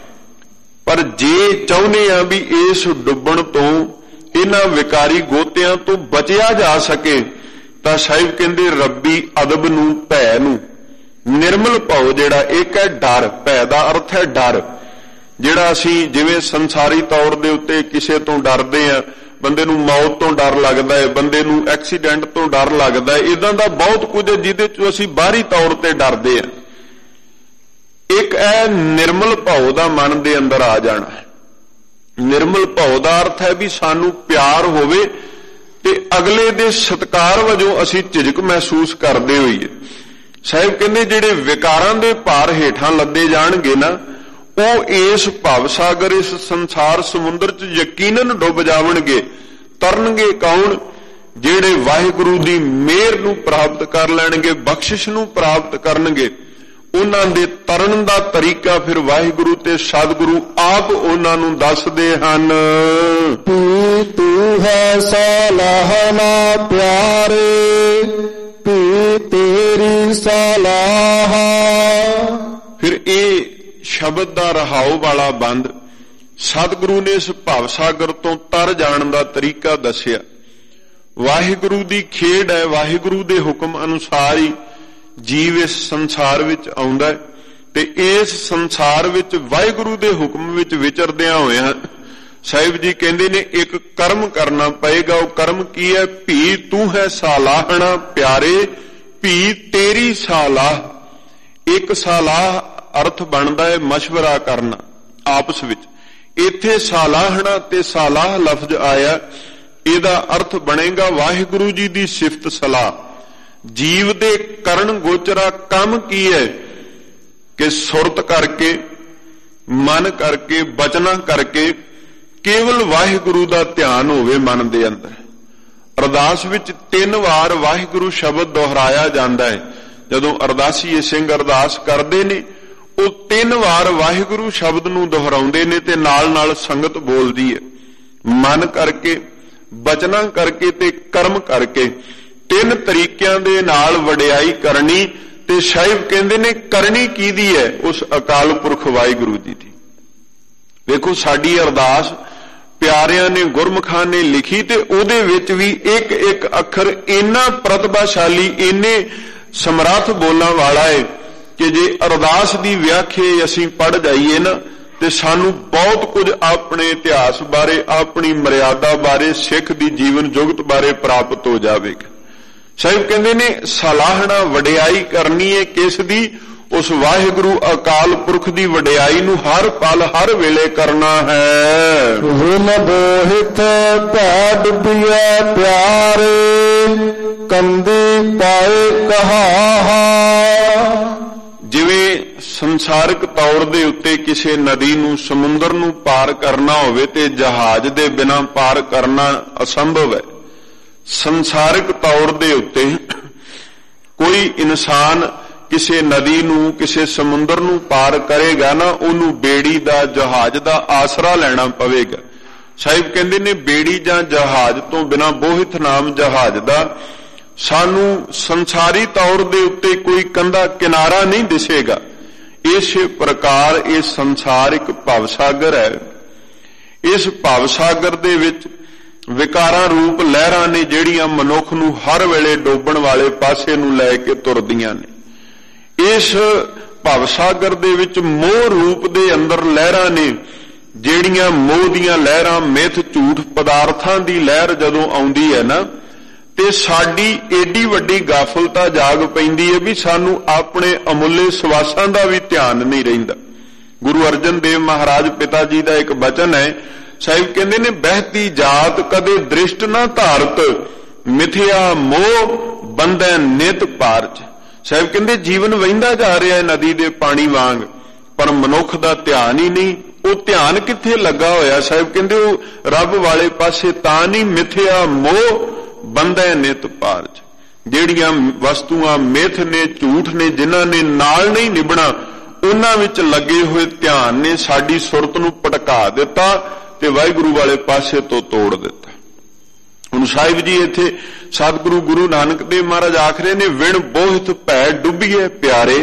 ਪਰ ਜੇ ਚਾਹੁੰਦੇ ਆ ਵੀ ਇਸ ਡੁੱਬਣ ਤੋਂ, ਇਹਨਾਂ ਵਿਕਾਰੀ ਗੋਤਿਆਂ ਤੋਂ ਬਚਿਆ ਜਾ ਸਕੇ, ਤਾਂ ਸਾਹਿਬ ਕਹਿੰਦੇ ਰੱਬੀ ਅਦਬ ਨੂੰ, ਭੈ ਨੂੰ, ਨਿਰਮਲ ਭਉ ਜਿਹੜਾ ਇੱਕ ਹੈ ਡਰ, ਭੈ ਦਾ ਅਰਥ ਹੈ ਡਰ। ਜਿਹੜਾ ਅਸੀਂ ਜਿਵੇਂ ਸੰਸਾਰੀ ਤੌਰ ਦੇ ਉੱਤੇ ਕਿਸੇ ਤੋਂ ਡਰਦੇ ਆ, ਬੰਦੇ ਨੂੰ ਮੌਤ ਤੋਂ ਡਰ ਲੱਗਦਾ ਹੈ, ਬੰਦੇ ਨੂੰ ਐਕਸੀਡੈਂਟ ਤੋਂ ਡਰ ਲੱਗਦਾ ਹੈ, ਇਦਾਂ ਦਾ ਬਹੁਤ ਕੁਝ ਜਿਹਦੇ ਚੋਂ ਅਸੀਂ ਬਾਹਰੀ ਤੌਰ ਤੇ ਡਰਦੇ ਆ। ਇੱਕ ਹੈ ਨਿਰਮਲ ਭਉ ਦਾ ਮਨ ਦੇ ਅੰਦਰ ਆ ਜਾਣਾ। ਨਿਰਮਲ ਭਉ ਦਾ ਅਰਥ ਹੈ ਵੀ ਸਾਨੂੰ ਪਿਆਰ ਹੋਵੇ ਤੇ ਅਗਲੇ ਦੇ ਸਤਿਕਾਰ ਵਜੋਂ ਅਸੀਂ ਝਿਜਕ ਮਹਿਸੂਸ ਕਰਦੇ ਹੋਈਏ। ਸਾਹਿਬ ਕਹਿੰਦੇ ਜਿਹੜੇ ਵਿਕਾਰਾਂ ਦੇ ਭਾਰ ਹੇਠਾਂ ਲੱਦੇ ਜਾਣਗੇ ਨਾ, ਉਹ ਇਸ ਭਵਸਾਗਰ, ਇਸ ਸੰਸਾਰ ਸਮੁੰਦਰ 'ਚ ਯਕੀਨਨ ਡੁੱਬ ਜਾਵਣਗੇ। ਤਰਨਗੇ ਕੌਣ? ਜਿਹੜੇ ਵਾਹਿਗੁਰੂ ਦੀ ਮਿਹਰ ਨੂੰ ਪ੍ਰਾਪਤ ਕਰ ਲੈਣਗੇ, ਬਖਸ਼ਿਸ਼ ਨੂੰ ਪ੍ਰਾਪਤ ਕਰਨਗੇ। ਉਹਨਾਂ ਦੇ ਤਰਨ ਦਾ ਤਰੀਕਾ ਫਿਰ ਵਾਹਿਗੁਰੂ ਤੇ ਸਤਿਗੁਰੂ ਆਪ ਉਹਨਾਂ ਨੂੰ ਦੱਸਦੇ ਹਨ। ਪੀ ਤੂੰ ਹੈ ਸਲਾਹਨਾ ਪਿਆਰੇ, ਪੀ ਤੇਰੀ ਸਲਾਹ। ਫਿਰ ਇਹ ਸ਼ਬਦ ਦਾ ਰਹਾਉ ਵਾਲਾ ਬੰਦ ਸਤਿਗੁਰੂ ਨੇ ਇਸ ਭਵਸਾਗਰ ਤੋਂ ਤਰ ਜਾਣ ਦਾ ਤਰੀਕਾ ਦੱਸਿਆ। ਵਾਹਿਗੁਰੂ ਦੀ ਖੇਡ ਹੈ, ਵਾਹਿਗੁਰੂ ਦੇ ਹੁਕਮ ਅਨੁਸਾਰ ਹੀ ਜੀਵ ਇਸ ਸੰਸਾਰ ਵਿੱਚ ਆਉਂਦਾ ਹੈ, ਤੇ ਇਸ ਸੰਸਾਰ ਵਿੱਚ ਵਾਹਿਗੁਰੂ ਦੇ ਹੁਕਮ ਵਿੱਚ ਵਿਚਰਦਿਆਂ ਹੋਇਆਂ ਸਾਹਿਬ ਜੀ ਕਹਿੰਦੇ ਨੇ ਇੱਕ ਕਰਮ ਕਰਨਾ ਪਏਗਾ। ਉਹ ਕਰਮ ਕੀ ਹੈ? ਭੀ ਤੂੰ ਹੈ ਸਾਲਾਹਣਾ ਪਿਆਰੇ, ਭੀ ਤੇਰੀ ਸਾਲਾਹ। ਇੱਕ ਸਾਲਾਹ ਅਰਥ ਬਣਦਾ ਹੈ ਮਸ਼ਵਰਾ ਕਰਨਾ ਆਪਸ ਵਿੱਚ। ਇੱਥੇ ਸਾਲਾਹਣਾ ਤੇ ਸਾਲਾਹ ਲਫ਼ਜ਼ ਆਇਆ, ਇਹਦਾ ਅਰਥ ਬਣੇਗਾ ਵਾਹਿਗੁਰੂ ਜੀ ਦੀ ਸਿਫਤ ਸਲਾਹ। ਜੀਵ ਦੇ ਕਰਨ ਗੋਚਰਾ ਕੰਮ ਕੀ ਹੈ ਕਿ ਸੁਰਤ ਕਰਕੇ, ਮਨ ਕਰਕੇ, ਬਚਨਾ ਕਰਕੇ ਕੇਵਲ ਵਾਹਿਗੁਰੂ ਦਾ ਧਿਆਨ ਹੋਵੇ ਮਨ ਦੇ ਅੰਦਰ। ਅਰਦਾਸ ਵਿੱਚ ਤਿੰਨ ਵਾਰ ਵਾਹਿਗੁਰੂ ਸ਼ਬਦ ਦੁਹਰਾਇਆ ਜਾਂਦਾ ਹੈ। ਜਦੋਂ ਅਰਦਾਸੀਏ ਸਿੰਘ ਅਰਦਾਸ ਕਰਦੇ ਨੇ ਉਹ ਤਿੰਨ ਵਾਰ ਵਾਹਿਗੁਰੂ ਸ਼ਬਦ ਨੂੰ ਦੁਹਰਾਉਂਦੇ ਨੇ ਤੇ ਨਾਲ ਨਾਲ ਸੰਗਤ ਬੋਲਦੀ ਹੈ। ਮਨ ਕਰਕੇ, ਬਚਨਾ ਕਰਕੇ ਤੇ ਕਰਮ ਕਰਕੇ ਤਿੰਨ ਤਰੀਕਿਆਂ ਦੇ ਨਾਲ ਵਡਿਆਈ ਕਰਨੀ, ਤੇ ਸਾਹਿਬ ਕਹਿੰਦੇ ਨੇ ਕਰਨੀ ਕਿਹਦੀ ਹੈ? ਉਸ ਅਕਾਲ ਪੁਰਖ ਵਾਹਿਗੁਰੂ ਜੀ ਦੀ। ਵੇਖੋ ਸਾਡੀ ਅਰਦਾਸ ਪਿਆਰਿਆਂ ਨੇ ਗੁਰਮੁਖਾਂ ਨੇ ਲਿਖੀ, ਤੇ ਉਹਦੇ ਵਿੱਚ ਵੀ ਇੱਕ ਇੱਕ ਅੱਖਰ ਇੰਨਾ ਪ੍ਰਤਿਭਾਸ਼ਾਲੀ, ਇੰਨੇ ਸਮਰੱਥ ਬੋਲਾਂ ਵਾਲਾ ਹੈ ਕਿ ਜੇ ਅਰਦਾਸ ਦੀ ਵਿਆਖਿਆ ਅਸੀਂ ਪੜ੍ਹ ਜਾਈਏ ਨਾ, ਤੇ ਸਾਨੂੰ ਬਹੁਤ ਕੁਝ ਆਪਣੇ ਇਤਿਹਾਸ ਬਾਰੇ, ਆਪਣੀ ਮਰਿਆਦਾ ਬਾਰੇ, ਸਿੱਖ ਦੀ ਜੀਵਨ ਜੁਗਤ ਬਾਰੇ ਪ੍ਰਾਪਤ ਹੋ ਜਾਵੇਗਾ। ਸਾਹਿਬ ਕਹਿੰਦੇ ਨੇ ਸਲਾਹਣਾ ਵਡਿਆਈ ਕਰਨੀ ਹੈ ਕਿਸ ਦੀ? ਉਸ ਵਾਹਿਗੁਰੂ ਅਕਾਲ ਪੁਰਖ ਦੀ ਵਡਿਆਈ ਨੂੰ ਹਰ ਪਲ ਹਰ ਵੇਲੇ ਕਰਨਾ ਹੈ। ਵਿਨ ਬੋਹਿਤ ਭੈ ਡੁੱਬੀਐ ਪਿਆਰੇ, ਕੰਦੀ ਪਾਏ ਕਹਾਹਾ। ਜਿਵੇਂ ਸੰਸਾਰਿਕ ਤੌਰ ਦੇ ਉੱਤੇ ਕਿਸੇ ਨਦੀ ਨੂੰ, ਸਮੁੰਦਰ ਨੂੰ ਪਾਰ ਕਰਨਾ ਹੋਵੇ ਤੇ ਜਹਾਜ਼ ਦੇ ਬਿਨਾਂ ਪਾਰ ਕਰਨਾ ਅਸੰਭਵ ਹੈ। ਸੰਸਾਰਿਕ ਤੌਰ ਦੇ ਉੱਤੇ ਕੋਈ ਇਨਸਾਨ ਕਿਸੇ ਨਦੀ ਨੂੰ, ਕਿਸੇ ਸਮੁੰਦਰ ਨੂੰ ਪਾਰ ਕਰੇਗਾ ਨਾ, ਉਹਨੂੰ ਬੇੜੀ ਦਾ, ਜਹਾਜ਼ ਦਾ ਆਸਰਾ ਲੈਣਾ ਪਵੇਗਾ। ਸਾਹਿਬ ਕਹਿੰਦੇ ਨੇ ਬੇੜੀ ਜਾਂ ਜਹਾਜ਼ ਤੋਂ ਬਿਨਾਂ, ਬੋਹਿਤ ਨਾਮ ਜਹਾਜ਼ ਦਾ, ਸਾਨੂੰ ਸੰਸਾਰੀ ਤੌਰ ਦੇ ਉੱਤੇ ਕੋਈ ਕੰਧਾ ਕਿਨਾਰਾ ਨਹੀਂ ਦਿਸੇਗਾ। ਇਸੇ ਪ੍ਰਕਾਰ ਇਹ ਸੰਸਾਰ ਇੱਕ ਭਵਸਾਗਰ ਹੈ। ਇਸ ਭਵਸਾਗਰ ਦੇ ਵਿੱਚ ਵਿਕਾਰਾਂ ਰੂਪ ਲਹਿਰਾਂ ਨੇ ਜਿਹੜੀਆਂ ਮਨੁੱਖ ਨੂੰ ਹਰ ਵੇਲੇ ਡੋਬਣ ਵਾਲੇ ਪਾਸੇ ਨੂੰ ਲੈ ਕੇ ਤੁਰਦੀਆਂ ਨੇ। ਇਸ ਭਵਸਾਗਰ ਦੇ ਵਿੱਚ ਮੋਹ ਰੂਪ ਦੇ ਅੰਦਰ ਲਹਿਰਾਂ ਨੇ, ਜਿਹੜੀਆਂ ਮੋਹ ਦੀਆਂ ਲਹਿਰਾਂ, ਮਿੱਥ ਝੂਠ ਪਦਾਰਥਾਂ ਦੀ ਲਹਿਰ ਜਦੋਂ ਆਉਂਦੀ ਹੈ ਨਾ, ਤੇ ਸਾਡੀ ਏਡੀ ਵੱਡੀ ਗਾਫਲਤਾ ਜਾਗ ਪੈਂਦੀ ਹੈ ਵੀ ਸਾਨੂੰ ਆਪਣੇ ਅਮੁੱਲੇ ਸਵਾਸਾਂ ਦਾ ਵੀ ਧਿਆਨ ਨਹੀਂ ਰਹਿੰਦਾ। ਗੁਰੂ ਅਰਜਨ ਦੇਵ ਮਹਾਰਾਜ ਪਿਤਾ ਜੀ ਦਾ ਇੱਕ ਬਚਨ ਹੈ, ਸਾਹਿਬ ਕਹਿੰਦੇ ਨੇ ਬਹਿਤੀ ਜਾਤ ਕਦੇ ਦ੍ਰਿਸ਼ਟ ਨਾ ਧਾਰਤ, ਮਿਥਿਆ ਮੋਹ ਬੰਧੈ ਨਿਤ ਪਾਰਜ। ਸਾਹਿਬ ਕਹਿੰਦੇ ਜੀਵਨ ਵਹਿੰਦਾ ਜਾ ਰਿਹਾ ਹੈ ਨਦੀ ਦੇ ਪਾਣੀ ਵਾਂਗ, ਪਰ ਮਨੁੱਖ ਦਾ ਧਿਆਨ ਹੀ ਨਹੀਂ। ਉਹ ਧਿਆਨ ਕਿੱਥੇ ਲੱਗਾ ਹੋਇਆ? ਸਾਹਿਬ ਕਹਿੰਦੇ ਉਹ ਰੱਬ ਵਾਲੇ ਪਾਸੇ ਤਾਂ ਨਹੀਂ। ਮਿਥਿਆ ਮੋਹ ਬੰਧੈ ਨਿਤ ਪਾਰਜ। ਜਿਹੜੀਆਂ ਵਸਤੂਆਂ ਮਿੱਥ ਨੇ, ਝੂਠ ਨੇ, ਜਿਨ੍ਹਾਂ ਨੇ ਨਾਲ ਨਹੀਂ ਨਿਭਣਾ, ਉਹਨਾਂ ਵਿੱਚ ਲੱਗੇ ਹੋਏ ਧਿਆਨ ਨੇ ਸਾਡੀ ਸੁਰਤ ਨੂੰ ਭਟਕਾ ਦਿੱਤਾ ਤੇ ਵਾਹਿਗੁਰੂ ਵਾਲੇ ਪਾਸੇ ਤੋਂ ਤੋੜ ਦਿੱਤਾ। ਹੁਣ ਸਾਹਿਬ ਜੀ ਇੱਥੇ ਸਤਿਗੁਰੂ ਗੁਰੂ ਨਾਨਕ ਦੇਵ ਮਹਾਰਾਜ ਆਖ ਰਹੇ ਨੇ, ਵਿਣ ਬੋਹਿਤ ਭੈ ਡੁੱਬੀਏ ਪਿਆਰੇ।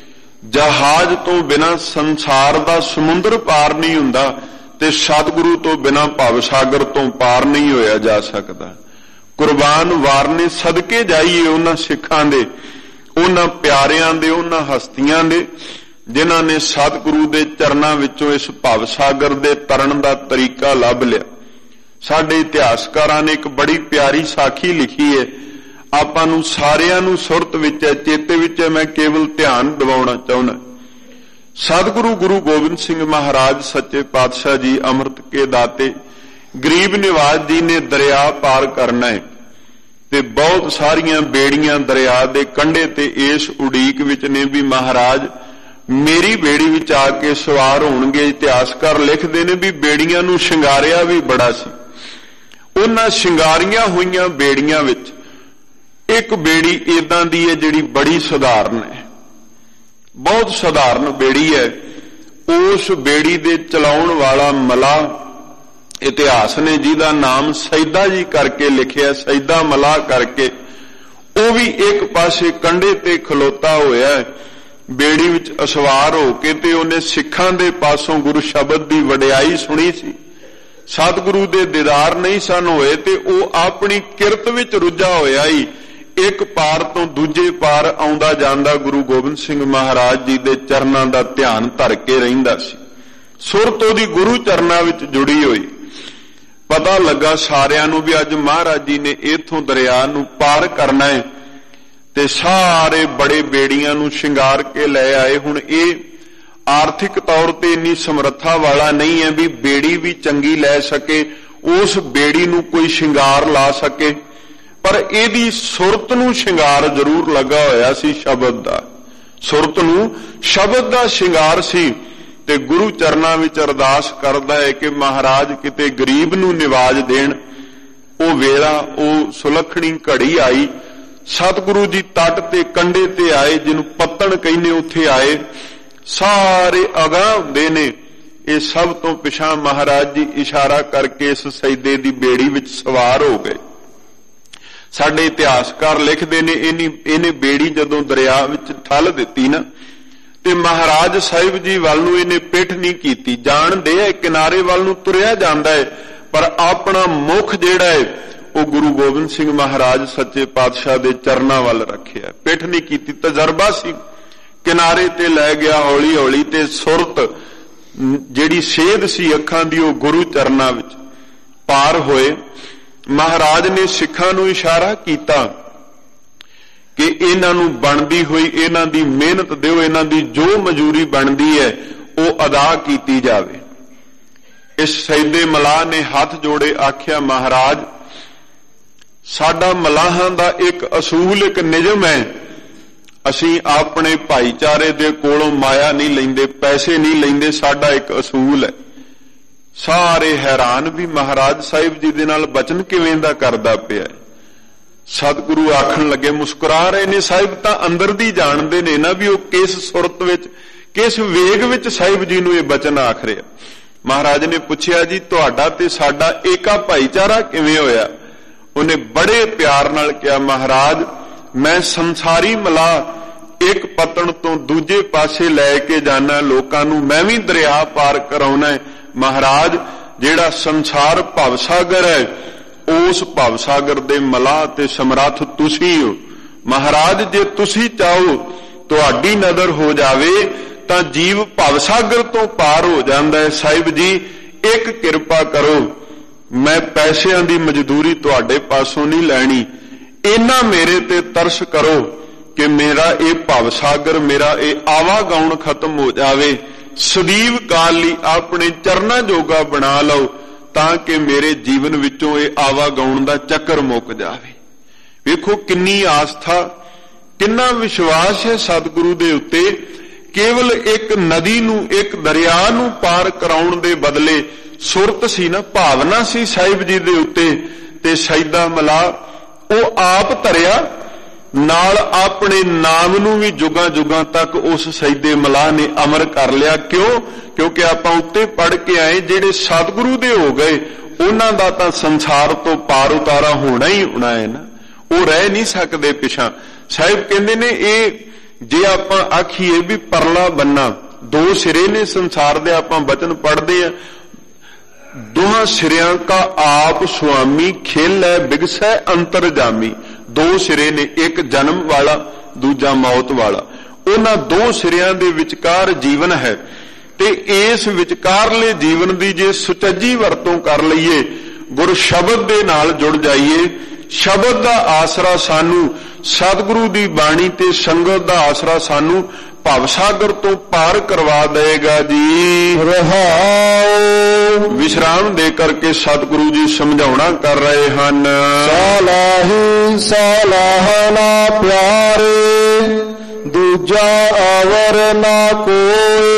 ਜਹਾਜ਼ ਤੋਂ ਬਿਨਾਂ ਸੰਸਾਰ ਦਾ ਸਮੁੰਦਰ ਪਾਰ ਨਹੀਂ ਹੁੰਦਾ, ਤੇ ਸਤਿਗੁਰੂ ਤੋਂ ਬਿਨਾਂ ਭਵਸਾਗਰ ਤੋਂ ਪਾਰ ਨਹੀਂ ਹੋਇਆ ਜਾ ਸਕਦਾ। ਕੁਰਬਾਨ ਵਾਰਨੇ ਸਦਕੇ ਜਾਈਏ ਉਹਨਾਂ ਸਿੱਖਾਂ ਦੇ, ਉਹਨਾਂ ਪਿਆਰਿਆਂ ਦੇ, ਉਹਨਾਂ ਹਸਤੀਆਂ ਦੇ, ਜਿਨ੍ਹਾਂ ਨੇ ਸਤਿਗੁਰੂ ਦੇ ਚਰਨਾਂ ਵਿੱਚੋਂ ਇਸ ਭਵਸਾਗਰ ਦੇ ਤਰਨ ਦਾ ਤਰੀਕਾ ਲੱਭ ਲਿਆ। ਸਾਡੇ ਇਤਿਹਾਸਕਾਰਾਂ ਨੇ ਇੱਕ ਬੜੀ ਪਿਆਰੀ ਸਾਖੀ ਲਿਖੀ ਹੈ, ਆਪਾਂ ਨੂੰ ਸਾਰਿਆਂ ਨੂੰ ਸੁਰਤ ਵਿੱਚ ਹੈ, ਚੇਤੇ ਵਿੱਚ ਹੈ, ਮੈਂ ਕੇਵਲ ਧਿਆਨ ਦਿਵਾਉਣਾ ਚਾਹੁੰਦਾ। ਸਤਿਗੁਰੂ ਗੁਰੂ ਗੋਬਿੰਦ ਸਿੰਘ ਮਹਾਰਾਜ ਸੱਚੇ ਪਾਤਸ਼ਾਹ ਜੀ ਅੰਮ੍ਰਿਤ ਕੇ ਦਾਤੇ, ਗਰੀਬ ਨਿਵਾਜ ਜੀ ਨੇ ਦਰਿਆ ਪਾਰ ਕਰਨਾ ਹੈ, ਤੇ ਬਹੁਤ ਸਾਰੀਆਂ ਬੇੜੀਆਂ ਦਰਿਆ ਦੇ ਕੰਢੇ ਤੇ ਇਸ ਉਡੀਕ ਵਿੱਚ ਨੇ ਵੀ ਮਹਾਰਾਜ ਮੇਰੀ ਬੇੜੀ ਵਿੱਚ ਆ ਕੇ ਸਵਾਰ ਹੋਣਗੇ। ਇਤਿਹਾਸਕਾਰ ਲਿਖਦੇ ਨੇ ਵੀ ਬੇੜੀਆਂ ਨੂੰ ਸ਼ਿੰਗਾਰਿਆ ਵੀ ਬੜਾ ਸੀ। ਉਹਨਾਂ ਸ਼ਿੰਗਾਰੀਆਂ ਹੋਈਆਂ ਬੇੜੀਆਂ ਵਿੱਚ ਇੱਕ ਬੇੜੀ ਇਦਾਂ ਦੀ ਹੈ ਜਿਹੜੀ ਬੜੀ ਸਧਾਰਨ ਹੈ, ਬਹੁਤ ਸਧਾਰਨ ਬੇੜੀ ਹੈ। ਉਸ ਬੇੜੀ ਦੇ ਚਲਾਉਣ ਵਾਲਾ ਮਲਾਹ ਇਤਿਹਾਸ ਨੇ ਜਿਹਦਾ ਨਾਮ ਸੈਦਾ ਜੀ ਕਰਕੇ ਲਿਖਿਆ, ਸੈਦਾ ਮਲਾਹ ਕਰਕੇ, ਉਹ ਵੀ ਇੱਕ ਪਾਸੇ ਕੰਢੇ ਤੇ ਖਲੋਤਾ ਹੋਇਆ ਹੈ ਬੇੜੀ ਵਿੱਚ ਅਸਵਾਰ ਹੋ ਕੇ, ਤੇ ਉਹਨੇ ਸਿੱਖਾਂ ਦੇ ਪਾਸੋਂ ਗੁਰੂ ਸ਼ਬਦ ਦੀ ਵਡਿਆਈ ਸੁਣੀ ਸੀ। ਸਤਿਗੁਰੂ ਦੇ ਦੀਦਾਰ ਨਹੀਂ ਸਨ ਹੋਏ, ਤੇ ਉਹ ਆਪਣੀ ਕਿਰਤ ਵਿੱਚ ਰੁੱਝਾ ਹੋਇਆ ਹੀ ਇੱਕ ਪਾਰ ਤੋਂ ਦੂਜੇ ਪਾਰ ਆਉਂਦਾ ਜਾਂਦਾ ਗੁਰੂ ਗੋਬਿੰਦ ਸਿੰਘ ਮਹਾਰਾਜ ਜੀ ਦੇ ਚਰਨਾਂ ਦਾ ਧਿਆਨ ਧਰ ਕੇ ਰਹਿੰਦਾ ਸੀ। ਸੁਰਤ ਉਹਦੀ ਗੁਰੂ ਚਰਨਾਂ ਵਿੱਚ ਜੁੜੀ ਹੋਈ। ਪਤਾ ਲੱਗਾ ਸਾਰਿਆਂ ਨੂੰ ਵੀ ਅੱਜ ਮਹਾਰਾਜ ਜੀ ਨੇ ਇਥੋਂ ਦਰਿਆ ਨੂੰ ਪਾਰ ਕਰਨਾ ਹੈ, ਤੇ ਸਾਰੇ ਬੜੇ ਬੇੜੀਆਂ ਨੂੰ ਸ਼ਿੰਗਾਰ ਕੇ ਲੈ ਆਏ। ਹੁਣ ਇਹ ਆਰਥਿਕ ਤੌਰ ਤੇ ਇੰਨੀ ਸਮਰੱਥਾ ਵਾਲਾ ਨਹੀਂ ਹੈ ਵੀ ਬੇੜੀ ਵੀ ਚੰਗੀ ਲੈ ਸਕੇ, ਉਸ ਬੇੜੀ ਨੂੰ ਕੋਈ ਸ਼ਿੰਗਾਰ ਲਾ ਸਕੇ, ਪਰ ਇਹਦੀ ਸੁਰਤ ਨੂੰ ਸ਼ਿੰਗਾਰ ਜ਼ਰੂਰ ਲੱਗਾ ਹੋਇਆ ਸੀ ਸ਼ਬਦ ਦਾ। ਸੁਰਤ ਨੂੰ ਸ਼ਬਦ ਦਾ ਸ਼ਿੰਗਾਰ ਸੀ, ਤੇ ਗੁਰੂ ਚਰਨਾਂ ਵਿੱਚ ਅਰਦਾਸ ਕਰਦਾ ਹੈ ਕਿ ਮਹਾਰਾਜ ਕਿਤੇ ਗਰੀਬ ਨੂੰ ਨਿਵਾਜ ਦੇਣ। ਉਹ ਵੇਲਾ, ਉਹ ਸੁਲੱਖਣੀ ਘੜੀ ਆਈ। ਸਤਿਗੁਰੂ ਜੀ ਤੱਟ ਤੇ ਕੰਢੇ ਤੇ ਆਏ, ਜਿਹਨੂੰ ਪੱਤਣ ਕਹਿੰਦੇ, ਉੱਥੇ ਆਏ। ਸਾਰੇ ਅਗਾਂਹ ਹੁੰਦੇ ਨੇ। ਇਹ ਸਭ ਤੋਂ ਪਿਛਾਂ ਮਹਾਰਾਜ ਜੀ ਇਸ਼ਾਰਾ ਕਰਕੇ ਇਸ ਸੈਦੇ ਦੀ ਬੇੜੀ ਵਿੱਚ ਸਵਾਰ ਹੋ ਗਏ। ਸਾਡੇ ਇਤਿਹਾਸਕਾਰ ਲਿਖਦੇ ਨੇ ਇਹਨੀ ਇਹਨੇ ਬੇੜੀ ਜਦੋਂ ਦਰਿਆ ਵਿੱਚ ਠੱਲ ਦਿੱਤੀ ਨਾ ਤੇ ਮਹਾਰਾਜ ਸਾਹਿਬ ਜੀ ਵੱਲ ਨੂੰ ਇਹਨੇ ਪਿੱਠ ਨਹੀਂ ਕੀਤੀ। ਜਾਣਦੇ ਹੈ ਕਿਨਾਰੇ ਵੱਲ ਨੂੰ ਤੁਰਿਆ ਜਾਂਦਾ ਹੈ, ਪਰ ਆਪਣਾ ਮੁਖ ਜਿਹੜਾ ਹੈ ਉਹ ਗੁਰੂ ਗੋਬਿੰਦ ਸਿੰਘ ਮਹਾਰਾਜ ਸੱਚੇ ਪਾਤਸ਼ਾਹ ਦੇ ਚਰਨਾਂ ਵੱਲ ਰੱਖਿਆ, ਪਿੱਠ ਨਹੀਂ ਕੀਤੀ। ਤਜਰਬਾ ਸੀ, ਕਿਨਾਰੇ ਤੇ ਲੈ ਗਿਆ ਹੌਲੀ ਹੌਲੀ, ਤੇ ਸੁਰਤ ਜਿਹੜੀ ਸੇਧ ਸੀ ਅੱਖਾਂ ਦੀ ਉਹ ਗੁਰੂ ਚਰਨਾਂ ਵਿੱਚ ਪਾਰ ਹੋਏ। ਮਹਾਰਾਜ ਨੇ ਸਿੱਖਾਂ ਨੂੰ ਇਸ਼ਾਰਾ ਕੀਤਾ ਕਿ ਇਹਨਾਂ ਨੂੰ ਬਣਦੀ ਹੋਈ ਇਹਨਾਂ ਦੀ ਮਿਹਨਤ ਦਿਓ, ਇਹਨਾਂ ਦੀ ਜੋ ਮਜ਼ਦੂਰੀ ਬਣਦੀ ਹੈ ਉਹ ਅਦਾ ਕੀਤੀ ਜਾਵੇ। ਇਸ ਸੈਦੇ ਮਲਾਹ ਨੇ ਹੱਥ ਜੋੜੇ ਆਖਿਆ, ਮਹਾਰਾਜ ਸਾਡਾ ਮਲਾਹਾਂ ਦਾ ਇੱਕ ਅਸੂਲ, ਇੱਕ ਨਿਯਮ ਹੈ, ਅਸੀਂ ਆਪਣੇ ਭਾਈਚਾਰੇ ਦੇ ਕੋਲੋਂ ਮਾਇਆ ਨਹੀਂ ਲੈਂਦੇ, ਪੈਸੇ ਨਹੀਂ ਲੈਂਦੇ, ਸਾਡਾ ਇੱਕ ਅਸੂਲ ਹੈ। ਸਾਰੇ ਹੈਰਾਨ ਵੀ ਮਹਾਰਾਜ ਸਾਹਿਬ ਜੀ ਦੇ ਨਾਲ ਬਚਨ ਕਿਵੇਂ ਦਾ ਕਰਦਾ ਪਿਆ। ਸਤਿਗੁਰੂ ਆਖਣ ਲੱਗੇ, ਮੁਸਕਰਾ ਰਹੇ ਨੇ, ਸਾਹਿਬ ਤਾਂ ਅੰਦਰ ਦੀ ਜਾਣਦੇ ਨੇ ਨਾ ਵੀ ਉਹ ਕਿਸ ਸੁਰਤ ਵਿੱਚ, ਕਿਸ ਵੇਗ ਵਿੱਚ ਸਾਹਿਬ ਜੀ ਨੂੰ ਇਹ ਬਚਨ ਆਖ ਰਿਹਾ। ਮਹਾਰਾਜ ਨੇ ਪੁੱਛਿਆ, ਜੀ ਤੁਹਾਡਾ ਤੇ ਸਾਡਾ ਏਕਾ ਭਾਈਚਾਰਾ ਕਿਵੇਂ ਹੋਇਆ? ਉਹਨੇ ਬੜੇ ਪਿਆਰ ਨਾਲ ਕਿਹਾ, ਮਹਾਰਾਜ ਮੈਂ ਸੰਸਾਰੀ ਮਲਾਹ ਇੱਕ ਪਤਨ ਤੋਂ ਦੂਜੇ ਪਾਸੇ ਲੈ ਕੇ ਜਾਣਾ ਲੋਕਾਂ ਨੂੰ, ਮੈਂ ਵੀ ਦਰਿਆ ਪਾਰ ਕਰਾਉਣਾ। ਮਹਾਰਾਜ ਜਿਹੜਾ ਸੰਸਾਰ ਭਵਸਾਗਰ ਹੈ ਉਸ ਭਵਸਾਗਰ ਦੇ ਮਲਾਹ ਤੇ ਸਮਰੱਥ ਤੁਸੀਂ ਹੋ। ਮਹਾਰਾਜ ਜੇ ਤੁਸੀਂ ਚਾਹੋ ਤੁਹਾਡੀ ਨਜ਼ਰ ਹੋ ਜਾਵੇ ਤਾਂ ਜੀਵ ਭਵਸਾਗਰ ਤੋਂ ਪਾਰ ਹੋ ਜਾਂਦਾ ਹੈ। ਸਾਹਿਬ ਜੀ ਇੱਕ ਕਿਰਪਾ ਕਰੋ, ਮੈਂ ਪੈਸਿਆਂ ਦੀ ਮਜ਼ਦੂਰੀ ਤੁਹਾਡੇ ਪਾਸੋਂ ਨਹੀਂ ਲੈਣੀ, ਇਹਨਾਂ ਮੇਰੇ ਤੇ ਤਰਸ ਕਰੋ ਕਿ ਮੇਰਾ ਇਹ ਭਵਸਾਗਰ, ਮੇਰਾ ਇਹ ਆਵਾਗਾਉਣ ਖਤਮ ਹੋ ਜਾਵੇ, ਸਦੀਵ ਕਾਲ ਲਈ ਆਪਣੇ ਚਰਨਾਂ ਜੋਗਾ ਬਣਾ ਲਓ ਤਾਂ ਕਿ ਮੇਰੇ ਜੀਵਨ ਵਿੱਚੋਂ ਇਹ ਆਵਾਗਾਉਣ ਦਾ ਚੱਕਰ ਮੁੱਕ ਜਾਵੇ। ਵੇਖੋ ਕਿੰਨੀ ਆਸਥਾ, ਕਿੰਨਾ ਵਿਸ਼ਵਾਸ ਹੈ ਸਤਿਗੁਰੂ ਦੇ ਉੱਤੇ। ਕੇਵਲ ਇੱਕ ਨਦੀ ਨੂੰ, ਇੱਕ ਦਰਿਆ ਨੂੰ ਪਾਰ ਕਰਾਉਣ ਦੇ ਬਦਲੇ ਸੁਰਤ ਸੀ ਨਾ, ਭਾਵਨਾ ਸੀ ਸਾਹਿਬ ਜੀ ਦੇ ਉੱਤੇ, ਤੇ ਸੈਦਾ ਮਲਾਹ ਉਹ ਆਪ ਧਰਿਆ, ਨਾਲ ਆਪਣੇ ਨਾਮ ਨੂੰ ਵੀ ਜੁਗਾਂ ਜੁਗਾਂ ਤੱਕ ਉਸ ਸੈਦੇ ਮਲਾਹ ਨੇ ਅਮਰ ਕਰ ਲਿਆ। ਕਿਉਂ? ਕਿਉਂਕਿ ਆਪਾਂ ਉੱਤੇ ਪੜ੍ਹ ਕੇ ਆਏ, ਜਿਹੜੇ ਸਤਿਗੁਰੂ ਦੇ ਹੋ ਗਏ ਉਹਨਾਂ ਦਾ ਤਾਂ ਸੰਸਾਰ ਤੋਂ ਪਾਰ ਉਤਾਰਾ ਹੋਣਾ ਹੀ ਹੋਣਾ ਹੈ ਨਾ, ਉਹ ਰਹਿ ਨਹੀਂ ਸਕਦੇ ਪਿਛਾਂ। ਸਾਹਿਬ ਕਹਿੰਦੇ ਨੇ ਇਹ ਜੇ ਆਪਾਂ ਆਖੀਏ ਵੀ ਪਰਲਾ ਬੰਨਾ, ਦੋ ਸਿਰੇ ਨੇ ਸੰਸਾਰ ਦੇ, ਆਪਾਂ ਬਚਨ ਪੜ੍ਹਦੇ ਆ, ਦੋਹਾਂ ਸਿਰਿਆਂ ਕਾ ਆਪ ਸੁਆਮੀ ਖੇਲੈ ਬਿਗਸੈ ਅੰਤਰਜਾਮੀ। ਦੋ ਸਿਰੇ ਨੇ, ਇੱਕ ਜਨਮ ਵਾਲਾ ਦੂਜਾ ਮੌਤ ਵਾਲਾ, ਉਹਨਾਂ ਦੋ ਸਿਰਿਆਂ ਦੇ ਵਿਚਕਾਰ ਜੀਵਨ ਹੈ। ਤੇ ਇਸ ਵਿਚਕਾਰਲੇ ਜੀਵਨ ਦੀ ਜੇ ਸੁਚੱਜੀ ਵਰਤੋਂ ਕਰ ਲਈਏ, ਗੁਰ ਸ਼ਬਦ ਦੇ ਨਾਲ ਜੁੜ ਜਾਈਏ, ਸ਼ਬਦ ਦਾ ਆਸਰਾ ਸਾਨੂੰ, ਸਤਿਗੁਰੂ ਦੀ ਬਾਣੀ ਤੇ ਸੰਗਤ ਦਾ ਆਸਰਾ ਸਾਨੂੰ ਭਵਸਾਗਰ ਤੋਂ ਪਾਰ ਕਰਵਾ ਦੇਗਾ ਜੀ। ਰਹਾਉ ਵਿਸ਼ਰਾਮ ਦੇ ਕਰਕੇ ਸਤਿਗੁਰੂ ਜੀ ਸਮਝਾਉਣਾ ਕਰ ਰਹੇ ਹਨ। ਸਾਲਾਹੀ ਸਾਲਾਹ ਨਾ ਪਿਆਰੇ, ਦੂਜਾ ਆਵਰ ਨਾ ਕੋਏ।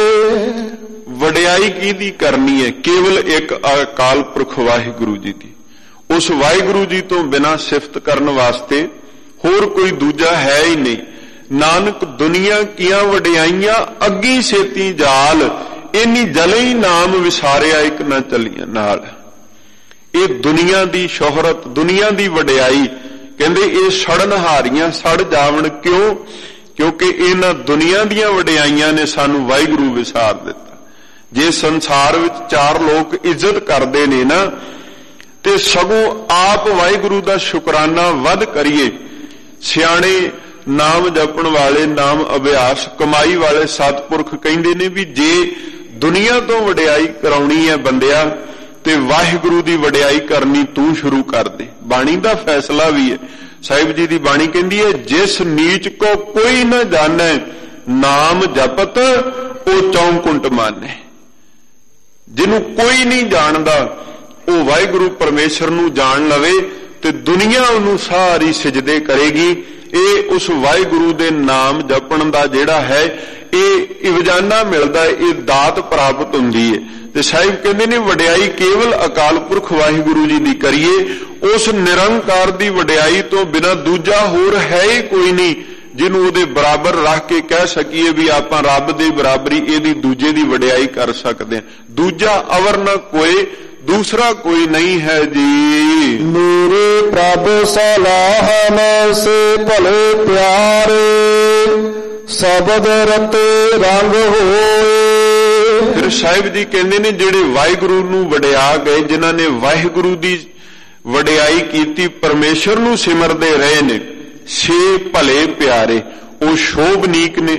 ਵਡਿਆਈ ਕਿਹਦੀ ਕਰਨੀ ਹੈ? ਕੇਵਲ ਇੱਕ ਅਕਾਲ ਪੁਰਖ ਵਾਹਿਗੁਰੂ ਜੀ ਦੀ। ਉਸ ਵਾਹਿਗੁਰੂ ਜੀ ਤੋਂ ਬਿਨਾਂ ਸਿਫਤ ਕਰਨ ਵਾਸਤੇ ਹੋਰ ਕੋਈ ਦੂਜਾ ਹੈ ਹੀ ਨਹੀਂ। ਨਾਨਕ ਦੁਨੀਆ ਕੀਆਂ ਵਡਿਆਈਆਂ ਅੱਗੀ ਛੇਤੀ ਜਾਲ, ਇੰਨੀ ਜਲਈ ਨਾਮ ਵਿਸਾਰਿਆ ਇੱਕ ਨਾ ਚੱਲੀਆਂ ਨਾਲ। ਇਹ ਦੁਨੀਆ ਦੀ ਸ਼ੋਹਰਤ, ਦੁਨੀਆ ਦੀ ਵਡਿਆਈ, ਕਹਿੰਦੇ ਇਹ ਸੜਨ ਹਾਰੀਆਂ ਸੜ ਜਾਵਣ। ਕਿਉਂ? ਕਿਉਂਕਿ ਇਹਨਾਂ ਦੁਨੀਆ ਦੀਆਂ ਵਡਿਆਈਆਂ ਨੇ ਸਾਨੂੰ ਵਾਹਿਗੁਰੂ ਵਿਸਾਰ ਦਿੱਤਾ। ਜੇ ਸੰਸਾਰ ਵਿੱਚ ਚਾਰ ਲੋਕ ਇੱਜ਼ਤ ਕਰਦੇ ਨੇ ਨਾ, ਤੇ ਸਗੋਂ ਆਪ ਵਾਹਿਗੁਰੂ ਦਾ ਸ਼ੁਕਰਾਨਾ ਵੱਧ ਕਰੀਏ। ਸਿਆਣੇ ਨਾਮ ਜਪਣ ਵਾਲੇ, ਨਾਮ ਅਭਿਆਸ ਕਮਾਈ ਵਾਲੇ ਸਤਿਪੁਰਖ ਕਹਿੰਦੇ ਨੇ ਵੀ ਜੇ ਦੁਨੀਆ ਤੋਂ ਵਡਿਆਈ ਕਰਾਉਣੀ ਹੈ ਬੰਦਿਆ, ਤੇ ਵਾਹਿਗੁਰੂ ਦੀ ਵਡਿਆਈ ਕਰਨੀ ਤੂੰ ਸ਼ੁਰੂ ਕਰ ਦੇ। ਬਾਣੀ ਦਾ ਫੈਸਲਾ ਵੀ ਹੈ। ਸਾਹਿਬ ਜੀ ਦੀ ਬਾਣੀ ਕਹਿੰਦੀ ਹੈ, ਜਿਸ ਨੀਚ ਕੋ ਕੋਈ ਨਾ ਜਾਣੈ, ਨਾਮ ਜਪਤ ਉਹ ਚੌਂਕੁੰਟ ਮਾਨੈ। ਜਿਹਨੂੰ ਕੋਈ ਨਹੀਂ ਜਾਣਦਾ ਉਹ ਵਾਹਿਗੁਰੂ ਪਰਮੇਸ਼ਰ ਨੂੰ ਜਾਣ ਲਵੇ ਤੇ ਦੁਨੀਆ ਉਹਨੂੰ ਸਾਰੀ ਸਿਜਦੇ ਕਰੇਗੀ। ਇਹ ਉਸ ਵਾਹਿਗੁਰੂ ਦੇ ਨਾਮ ਜਪਣ ਦਾ ਜਿਹੜਾ ਹੈ ਇਹ ਇਵਜਾਨਾ ਮਿਲਦਾ ਹੈ, ਇਹ ਦਾਤ ਪ੍ਰਾਪਤ ਹੁੰਦੀ ਹੈ। ਤੇ ਸਾਹਿਬ ਕਹਿੰਦੇ ਨੇ ਵਡਿਆਈ ਕੇਵਲ ਅਕਾਲ ਪੁਰਖ ਵਾਹਿਗੁਰੂ ਜੀ ਦੀ ਕਰੀਏ। ਉਸ ਨਿਰੰਕਾਰ ਦੀ ਵਡਿਆਈ ਤੋਂ ਬਿਨਾਂ ਦੂਜਾ ਹੋਰ ਹੈ ਹੀ ਕੋਈ ਨਹੀਂ ਜਿਹਨੂੰ ਉਹਦੇ ਬਰਾਬਰ ਰੱਖ ਕੇ ਕਹਿ ਸਕੀਏ ਵੀ ਆਪਾਂ ਰੱਬ ਦੇ ਬਰਾਬਰੀ ਇਹਦੀ ਦੂਜੇ ਦੀ ਵਡਿਆਈ ਕਰ ਸਕਦੇ ਹਾਂ। ਦੂਜਾ ਅਵਰ ਨਾ ਕੋਏ, दूसरा कोई नहीं है जी। मेरे प्रभु सलाहन से भले प्यारे शब्द रते रंग होए। फिर साहिब जी कहते ने ਜਿਹੜੇ ਵਾਹਿਗੁਰੂ ਨੂੰ ਵਡਿਆ ਗਏ, ਜਿਨ੍ਹਾਂ ਨੇ ਵਾਹਿਗੁਰੂ ਦੀ ਵਡਿਆਈ ਕੀਤੀ, ਪਰਮੇਸ਼ਰ ਨੂੰ ਸਿਮਰਦੇ ਰਹੇ ਨੇ, ਛੇ ਭਲੇ ਪਿਆਰੇ, ਉਹ ਸ਼ੋਭਨੀਕ ਨੇ,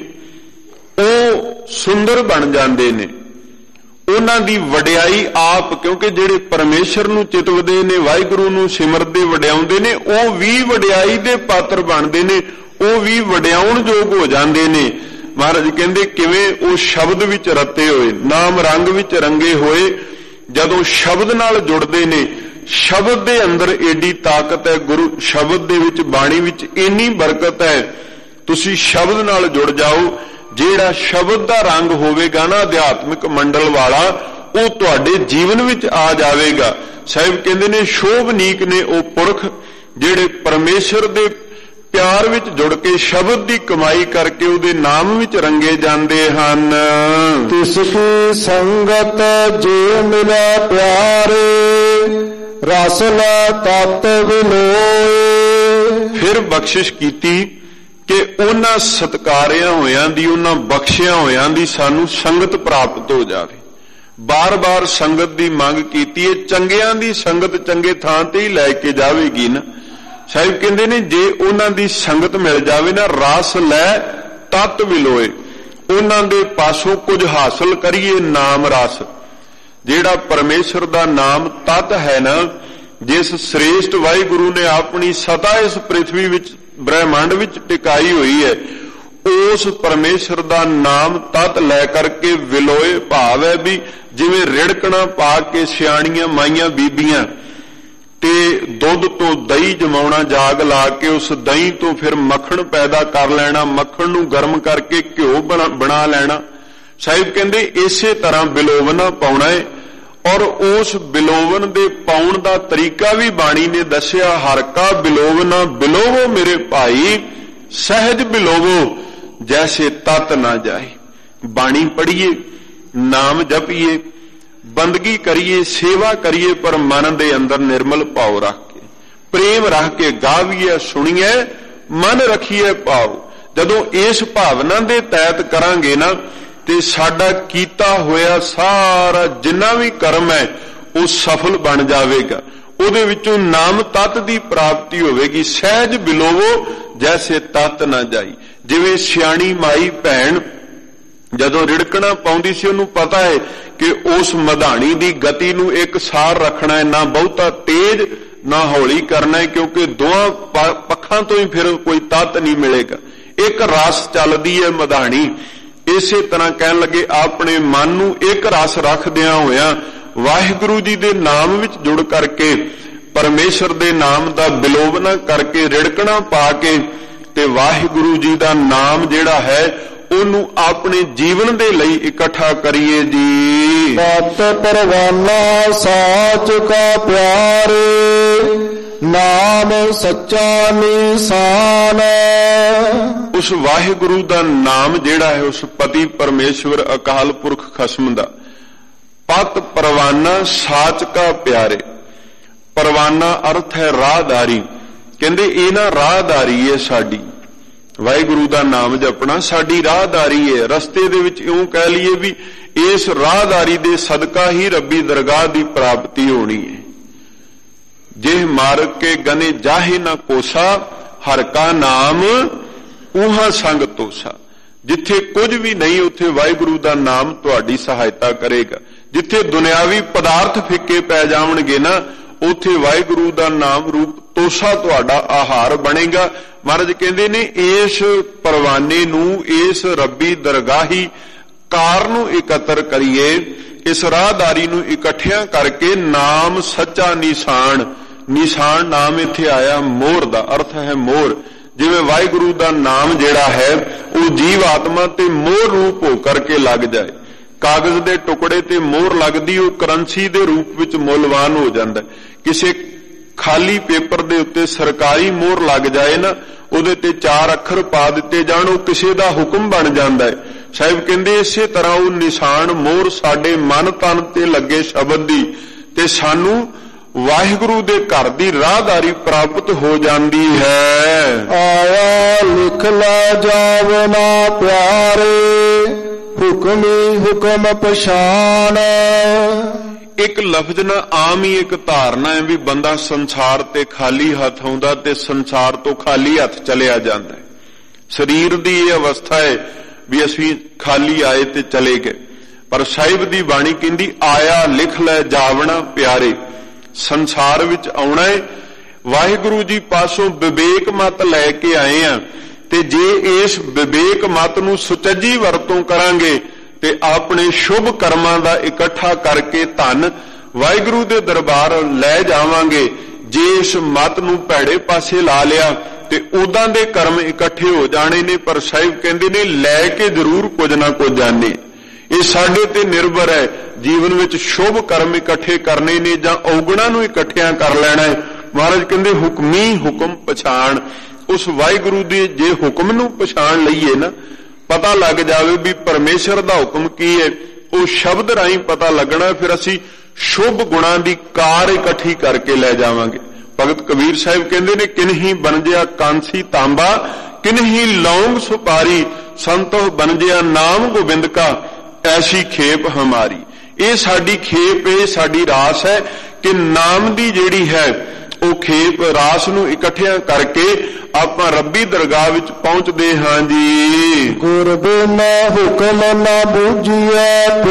ਉਹ ਸੁੰਦਰ ਬਣ ਜਾਂਦੇ ਨੇ। ਉਹਨਾਂ ਦੀ ਵਡਿਆਈ ਆਪ, ਕਿਉਂਕਿ ਜਿਹੜੇ ਪਰਮੇਸ਼ਰ ਨੂੰ ਚਿਤਵਦੇ ਨੇ, ਵਾਹਿਗੁਰੂ ਨੂੰ ਸਿਮਰਦੇ ਵਡਿਆਉਂਦੇ ਨੇ, ਉਹ ਵੀ ਵਡਿਆਈ ਦੇ ਪਾਤਰ ਬਣਦੇ ਨੇ, ਉਹ ਵੀ ਵਡਿਆਉਣ ਯੋਗ ਹੋ ਜਾਂਦੇ ਨੇ। ਮਹਾਰਾਜ ਕਹਿੰਦੇ ਕਿਵੇਂ? ਉਹ ਸ਼ਬਦ ਵਿੱਚ ਰਤੇ ਹੋਏ, ਨਾਮ ਰੰਗ ਵਿੱਚ ਰੰਗੇ ਹੋਏ। ਜਦੋਂ ਸ਼ਬਦ ਨਾਲ ਜੁੜਦੇ ਨੇ, ਸ਼ਬਦ ਦੇ ਅੰਦਰ ਏਡੀ ਤਾਕਤ ਹੈ, ਗੁਰੂ ਸ਼ਬਦ ਦੇ ਵਿੱਚ, ਬਾਣੀ ਵਿੱਚ ਇੰਨੀ ਬਰਕਤ ਹੈ। ਤੁਸੀਂ ਸ਼ਬਦ ਨਾਲ ਜੁੜ ਜਾਓ, ਜਿਹੜਾ ਸ਼ਬਦ ਦਾ ਰੰਗ ਹੋਵੇਗਾ ਨਾ ਅਧਿਆਤਮਿਕ ਮੰਡਲ ਵਾਲਾ, ਉਹ ਤੁਹਾਡੇ ਜੀਵਨ ਵਿੱਚ ਆ ਜਾਵੇਗਾ। ਸਾਹਿਬ ਕਹਿੰਦੇ ਨੇ ਸ਼ੋਭਨੀਕ ਨੇ ਉਹ ਪੁਰਖ ਜਿਹੜੇ ਪਰਮੇਸ਼ਰ ਦੇ ਪਿਆਰ ਵਿੱਚ ਜੁੜ ਕੇ ਸ਼ਬਦ ਦੀ ਕਮਾਈ ਕਰਕੇ ਉਹਦੇ ਨਾਮ ਵਿੱਚ ਰੰਗੇ ਜਾਂਦੇ ਹਨ। ਤਿਸ ਕੀ ਸੰਗਤ ਜੇ ਮਿਲਿਆ ਪਿਆਰੇ ਰਸ ਲੈ ਤਤ ਵਿਲੋਏ। ਫਿਰ ਬਖਸ਼ਿਸ਼ ਕੀਤੀ ਕਿ ਉਹਨਾਂ ਸਤਕਾਰਿਆਂ ਹੋਇਆਂ ਦੀ, ਉਹਨਾਂ ਬਖਸ਼ਿਆਂ ਹੋਇਆਂ ਦੀ ਸਾਨੂੰ ਸੰਗਤ ਪ੍ਰਾਪਤ ਹੋ ਜਾਵੇ। ਬਾਰ-ਬਾਰ ਸੰਗਤ ਦੀ ਮੰਗ ਕੀਤੀ ਹੈ। ਚੰਗਿਆਂ ਦੀ ਸੰਗਤ ਚੰਗੇ ਥਾਂ ਤੇ ਹੀ ਲੈ ਕੇ ਜਾਵੇਗੀ ਨਾ। ਸਾਹਿਬ ਕਹਿੰਦੇ ਨੇ ਜੇ ਉਹਨਾਂ ਦੀ ਸੰਗਤ ਮਿਲ ਜਾਵੇ ਨਾ, ਰਸ ਲੈ ਤਤ ਵਿਲੋਏ, ਉਹਨਾਂ ਦੇ ਪਾਸੋਂ ਕੁਝ ਹਾਸਲ ਕਰੀਏ। ਨਾਮ ਰਸ, ਜਿਹੜਾ ਪਰਮੇਸ਼ਰ ਦਾ ਨਾਮ ਤਤ ਹੈ ਨਾ, ਜਿਸ ਸ੍ਰੇਸ਼ਟ ਵਾਹਿਗੁਰੂ ਨੇ ਆਪਣੀ ਸਤਾ ਇਸ ਪ੍ਰਿਥਵੀ ਵਿੱਚ, ਬ੍ਰਹਿਮੰਡ ਵਿੱਚ ਟਿਕਾਈ ਹੋਈ ਹੈ, ਉਸ ਪਰਮੇਸ਼ਰ ਦਾ ਨਾਮ ਤਤ ਲੈ ਕਰਕੇ ਵਿਲੋਏ, ਭਾਵ ਹੈ ਵੀ ਜਿਵੇਂ ਰਿੜਕਣਾ ਪਾ ਕੇ ਸਿਆਣੀਆਂ ਮਾਈਆਂ ਬੀਬੀਆਂ ਤੇ ਦੁੱਧ ਤੋਂ ਦਹੀਂ ਜਮਾਉਣਾ, ਜਾਗ ਲਾ ਕੇ ਉਸ ਦਹੀਂ ਤੋਂ ਫਿਰ ਮੱਖਣ ਪੈਦਾ ਕਰ ਲੈਣਾ, ਮੱਖਣ ਨੂੰ ਗਰਮ ਕਰਕੇ ਘਿਓ ਬਣਾ ਲੈਣਾ। ਸਾਹਿਬ ਕਹਿੰਦੇ ਇਸੇ ਤਰ੍ਹਾਂ ਬਿਲੋਵਨਾ ਪਾਉਣਾ ਹੈ। ਔਰ ਉਸ ਬਿਲੋਵਨ ਦੇ ਪਾਉਣ ਦਾ ਤਰੀਕਾ ਵੀ ਬਾਣੀ ਨੇ ਦੱਸਿਆ। ਹਰ ਕਾ ਬਿਲੋਵਨਾ ਬਿਲੋਵੋ ਮੇਰੇ ਭਾਈ, ਸਹਿਜ ਬਿਲੋਵੋ ਜੈਸੇ ਤਤ ਨਾ ਜਾਏ। ਬਾਣੀ ਪੜ੍ਹੀਏ, ਨਾਮ ਜਪੀਏ, ਬੰਦਗੀ ਕਰੀਏ, ਸੇਵਾ ਕਰੀਏ, ਪਰ ਮਨ ਦੇ ਅੰਦਰ ਨਿਰਮਲ ਭਾਵ ਰੱਖ ਕੇ, ਪ੍ਰੇਮ ਰੱਖ ਕੇ ਗਾਵੀਏ, ਸੁਣੀਏ, ਮਨ ਰੱਖੀਏ ਭਾਵ। ਜਦੋਂ ਇਸ ਭਾਵਨਾ ਦੇ ਤਹਿਤ ਕਰਾਂਗੇ ਨਾ, ਤੇ ਸਾਡਾ ਕੀਤਾ ਹੋਇਆ ਸਾਰਾ ਜਿੰਨਾ ਵੀ ਕਰਮ ਹੈ ਉਹ ਸਫਲ ਬਣ ਜਾਵੇਗਾ। ਉਹਦੇ ਵਿੱਚੋਂ ਨਾਮ ਤਤ ਦੀ ਪ੍ਰਾਪਤੀ ਹੋਵੇਗੀ। ਸਹਿਜ ਬਿਲੋਵੋ ਜੈਸੇ ਤਤ ਨਾ ਜਾਈ। ਜਿਵੇਂ ਸਿਆਣੀ ਮਾਈ ਭੈਣ ਜਦੋਂ ਰਿੜਕਣਾ ਪਾਉਂਦੀ ਸੀ, ਉਹਨੂੰ ਪਤਾ ਹੈ ਕਿ ਉਸ ਮਧਾਣੀ ਦੀ ਗਤੀ ਨੂੰ ਇੱਕ ਸਾਰ ਰੱਖਣਾ ਹੈ, ਨਾ ਬਹੁਤਾ ਤੇਜ਼ ਨਾ ਹੌਲੀ ਕਰਨਾ ਹੈ, ਕਿਉਂਕਿ ਦੋਹਾਂ ਪੱਖਾਂ ਤੋਂ ਹੀ ਫਿਰ ਕੋਈ ਤਤ ਨਹੀਂ ਮਿਲੇਗਾ। ਇੱਕ ਰਸ ਚੱਲਦੀ ਹੈ ਮਧਾਣੀ। ਇਸੇ ਤਰ੍ਹਾਂ ਕਹਿਣ ਲੱਗੇ ਆਪਣੇ ਮਨ ਨੂੰ ਇੱਕ ਰਸ ਰੱਖਦਿਆਂ ਹੋਇਆਂ ਵਾਹਿਗੁਰੂ ਜੀ ਦੇ ਨਾਮ ਵਿੱਚ ਜੁੜ ਕਰਕੇ, ਪਰਮੇਸ਼ਰ ਦੇ ਨਾਮ ਦਾ ਬਿਲੋਵਨਾ ਕਰਕੇ, ਰਿੜਕਣਾ ਪਾ ਕੇ, ਤੇ ਵਾਹਿਗੁਰੂ ਜੀ ਦਾ ਨਾਮ ਜਿਹੜਾ ਹੈ ਉਹਨੂੰ ਆਪਣੇ ਜੀਵਨ ਦੇ ਲਈ ਇਕੱਠਾ ਕਰੀਏ ਜੀ। ਤਤ ਪਰਵਾਨਾ ਸਾਚ ਕਾ ਪਿਆਰੇ ਨਾਮ ਸੱਚਾ ਨਿਸ਼ਾਨ। ਉਸ ਵਾਹਿਗੁਰੂ ਦਾ ਨਾਮ ਜਿਹੜਾ ਹੈ, ਉਸ ਪਤੀ ਪਰਮੇਸ਼ਵਰ ਅਕਾਲ ਪੁਰਖ ਖਸਮ ਦਾ, ਪਤ ਪਰਵਾਨਾ ਸਾਚ ਕਾ ਪਿਆਰੇ। ਪਰਵਾਨਾ ਅਰਥ ਹੈ ਰਾਹਦਾਰੀ। ਕਹਿੰਦੇ ਇਹ ਨਾ ਰਾਹਦਾਰੀ ਹੈ ਸਾਡੀ, ਵਾਹਿਗੁਰੂ ਦਾ ਨਾਮ ਜਪਣਾ ਸਾਡੀ ਰਾਹਦਾਰੀ ਹੈ। ਰਸਤੇ ਦੇ ਵਿੱਚ ਇਉਂ ਕਹਿ ਲਈਏ ਵੀ ਇਸ ਰਾਹਦਾਰੀ ਦੇ ਸਦਕਾ ਹੀ ਰੱਬੀ ਦਰਗਾਹ ਦੀ ਪ੍ਰਾਪਤੀ ਹੋਣੀ ਹੈ। ਜੇ ਮਾਰਗ ਕੇ ਗਨੇ ਜਾਹੇ ਨਾ ਕੋਸਾ, ਹਰ ਕਾ ਨਾਮ ਉਹਾਂ ਸੰਗ ਤੋਸਾ। ਜਿੱਥੇ ਕੁਝ ਵੀ ਨਹੀਂ ਉੱਥੇ ਵਾਹਿਗੁਰੂ ਦਾ ਨਾਮ ਤੁਹਾਡੀ ਸਹਾਇਤਾ ਕਰੇਗਾ। ਜਿੱਥੇ ਦੁਨਿਆਵੀ ਪਦਾਰਥ ਫਿੱਕੇ ਪੈ ਜਾਵਣਗੇ ਨਾ, ਉੱਥੇ ਵਾਹਿਗੁਰੂ ਦਾ ਨਾਮ ਰੂਪ ਤੋਸਾ ਤੁਹਾਡਾ ਆਹਾਰ ਬਣੇਗਾ। ਮਹਾਰਾਜ ਕਹਿੰਦੇ ਨੇ ਇਸ ਪਰਵਾਨੇ ਨੂੰ, ਇਸ ਰੱਬੀ ਦਰਗਾਹੀ ਕਾਰ ਨੂੰ ਇਕੱਤਰ ਕਰੀਏ, ਇਸ ਰਾਹਦਾਰੀ ਨੂੰ ਇਕੱਠਿਆਂ ਕਰਕੇ ਨਾਮ ਸੱਚਾ ਨਿਸ਼ਾਨ। ਨਿਸ਼ਾਨ ਨਾਮ ਇੱਥੇ ਆਇਆ ਮੋਹਰ ਦਾ, ਅਰਥ ਹੈ ਮੋਹਰ। ਜਿਵੇਂ ਵਾਹਿਗੁਰੂ ਦਾ ਨਾਮ ਜਿਹੜਾ ਹੈ ਉਹ ਜੀਵ ਆਤਮਾ ਤੇ ਮੋਹਰ ਰੂਪ ਹੋ ਕਰਕੇ ਲੱਗ ਜਾਏ। ਕਾਗਜ਼ ਦੇ ਟੁਕੜੇ ਤੇ ਮੋਹਰ ਲੱਗਦੀ, ਉਹ ਕਰੰਸੀ ਦੇ ਰੂਪ ਵਿੱਚ ਮੁੱਲਵਾਨ ਹੋ ਜਾਂਦਾ। ਕਿਸੇ ਖਾਲੀ ਪੇਪਰ ਦੇ ਉੱਤੇ ਸਰਕਾਰੀ ਮੋਹਰ ਲੱਗ ਜਾਏ ਨਾ, ਉਹਦੇ ਤੇ ਚਾਰ ਅੱਖਰ ਪਾ ਦਿੱਤੇ ਜਾਣ, ਉਹ ਕਿਸੇ ਦਾ ਹੁਕਮ ਬਣ ਜਾਂਦਾ ਹੈ। ਸਾਹਿਬ ਕਹਿੰਦੇ ਇਸੇ ਤਰ੍ਹਾਂ ਉਹ ਨਿਸ਼ਾਨ ਮੋਹਰ ਸਾਡੇ ਮਨ ਤਨ ਤੇ ਲੱਗੇ ਸ਼ਬਦ ਦੀ, ਤੇ ਸਾਨੂੰ ਵਾਹਿਗੁਰੂ ਦੇ ਘਰ ਦੀ ਰਾਹਦਾਰੀ ਪ੍ਰਾਪਤ ਹੋ ਜਾਂਦੀ ਹੈ। ਆਇਆ ਲਿਖ ਲੈ ਜਾਵਨਾ ਪਿਆਰੇ, ਹੁਕਮੀ ਹੁਕਮ ਪਛਾਣ। ਇੱਕ ਲਫ਼ਜ਼ ਨਾ ਆਮ ਹੀ ਇੱਕ ਧਾਰਨਾ ਹੈ ਵੀ ਬੰਦਾ ਸੰਸਾਰ ਤੇ ਖਾਲੀ ਹੱਥ ਆਉਂਦਾ ਤੇ ਸੰਸਾਰ ਤੋਂ ਖਾਲੀ ਹੱਥ ਚਲਿਆ ਜਾਂਦਾ ਹੈ। ਸਰੀਰ ਦੀ ਇਹ ਅਵਸਥਾ ਹੈ ਵੀ ਅਸੀਂ ਖਾਲੀ ਆਏ ਤੇ ਚਲੇ ਗਏ, ਪਰ ਸਾਹਿਬ ਦੀ ਬਾਣੀ ਕਹਿੰਦੀ ਆਇਆ ਲਿਖ ਲੈ ਜਾਵਣਾ ਪਿਆਰੇ। ਸੰਸਾਰ ਵਿੱਚ ਆਉਣਾ ਹੈ, ਵਾਹਿਗੁਰੂ ਜੀ ਪਾਸੋਂ ਵਿਵੇਕ ਮਤ ਲੈ ਕੇ ਆਏ ਆ, ਤੇ ਜੇ ਇਸ ਵਿਵੇਕ ਮਤ ਨੂੰ ਸੁਚੱਜੀ ਵਰਤੋਂ ਕਰਾਂਗੇ ਤੇ ਆਪਣੇ ਸ਼ੁਭ ਕਰਮਾਂ ਦਾ ਇਕੱਠਾ ਕਰਕੇ ਧਨ ਵਾਹਿਗੁਰੂ ਦੇ ਦਰਬਾਰ ਲੈ ਜਾਵਾਂਗੇ। ਜੇ ਇਸ ਮਤ ਨੂੰ ਭੈੜੇ ਪਾਸੇ ਲਾ ਲਿਆ ਤੇ ਉਦਾਂ ਦੇ ਕਰਮ ਇਕੱਠੇ ਹੋ ਜਾਣੇ ਨੇ, ਪਰ ਸਾਹਿਬ ਕਹਿੰਦੇ ਨੇ ਲੈ ਕੇ ਜ਼ਰੂਰ ਕੁਝ ਨਾ ਕੁਝ ਜਾਣੇ। ਇਹ ਸਾਡੇ ਤੇ ਨਿਰਭਰ ਹੈ, ਜੀਵਨ ਵਿੱਚ ਸ਼ੁਭ ਕਰਮ ਇਕੱਠੇ ਕਰਨੇ ਨੇ ਜਾਂ ਔਗਣਾਂ ਨੂੰ ਇਕੱਠਿਆਂ ਕਰ ਲੈਣਾ ਹੈ। ਮਹਾਰਾਜ ਕਹਿੰਦੇ ਹੁਕਮੀ ਹੁਕਮ ਪਛਾਣ। ਉਸ ਵਾਹਿਗੁਰੂ ਦੇ ਜੇ ਹੁਕਮ ਨੂੰ ਪਛਾਣ ਲਈਏ ਨਾ, ਪਤਾ ਲੱਗ ਜਾਵੇ ਵੀ ਪਰਮੇਸ਼ਰ ਦਾ ਹੁਕਮ ਕੀ ਹੈ, ਉਹ ਸ਼ਬਦ ਰਾਹੀਂ ਪਤਾ ਲੱਗਣਾ, ਫਿਰ ਅਸੀਂ ਸ਼ੁਭ ਗੁਣਾਂ ਦੀ ਕਾਰ ਇਕੱਠੀ ਕਰਕੇ ਲੈ ਜਾਵਾਂਗੇ। ਭਗਤ ਕਬੀਰ ਸਾਹਿਬ ਕਹਿੰਦੇ ਨੇ ਕਿਨਹੀ ਬਣਜਿਆ ਕਾਂਸੀ ਤਾਂਬਾ, ਕਿਨਹੀ ਲੌਂਗ ਸੁਪਾਰੀ, ਸੰਤੋ ਬਣਜਿਆ ਨਾਮ ਗੋਬਿੰਦ ਕਾ, ਐਸੀ ਖੇਪ ਹਮਾਰੀ। ਇਹ ਸਾਡੀ ਖੇਪ, ਇਹ ਸਾਡੀ ਰਾਸ ਹੈ ਕਿ ਨਾਮ ਦੀ ਜਿਹੜੀ ਹੈ ਉਹ ਖੇਪ ਰਾਸ ਨੂੰ ਇਕੱਠਿਆਂ ਕਰਕੇ ਆਪਾਂ ਰੱਬੀ ਦਰਗਾਹ ਵਿੱਚ ਪਹੁੰਚਦੇ ਹਾਂ ਜੀ। ਗੁਰ ਬਿਨ ਹੁਕਮ ਨਾ ਬੂਝੀਐ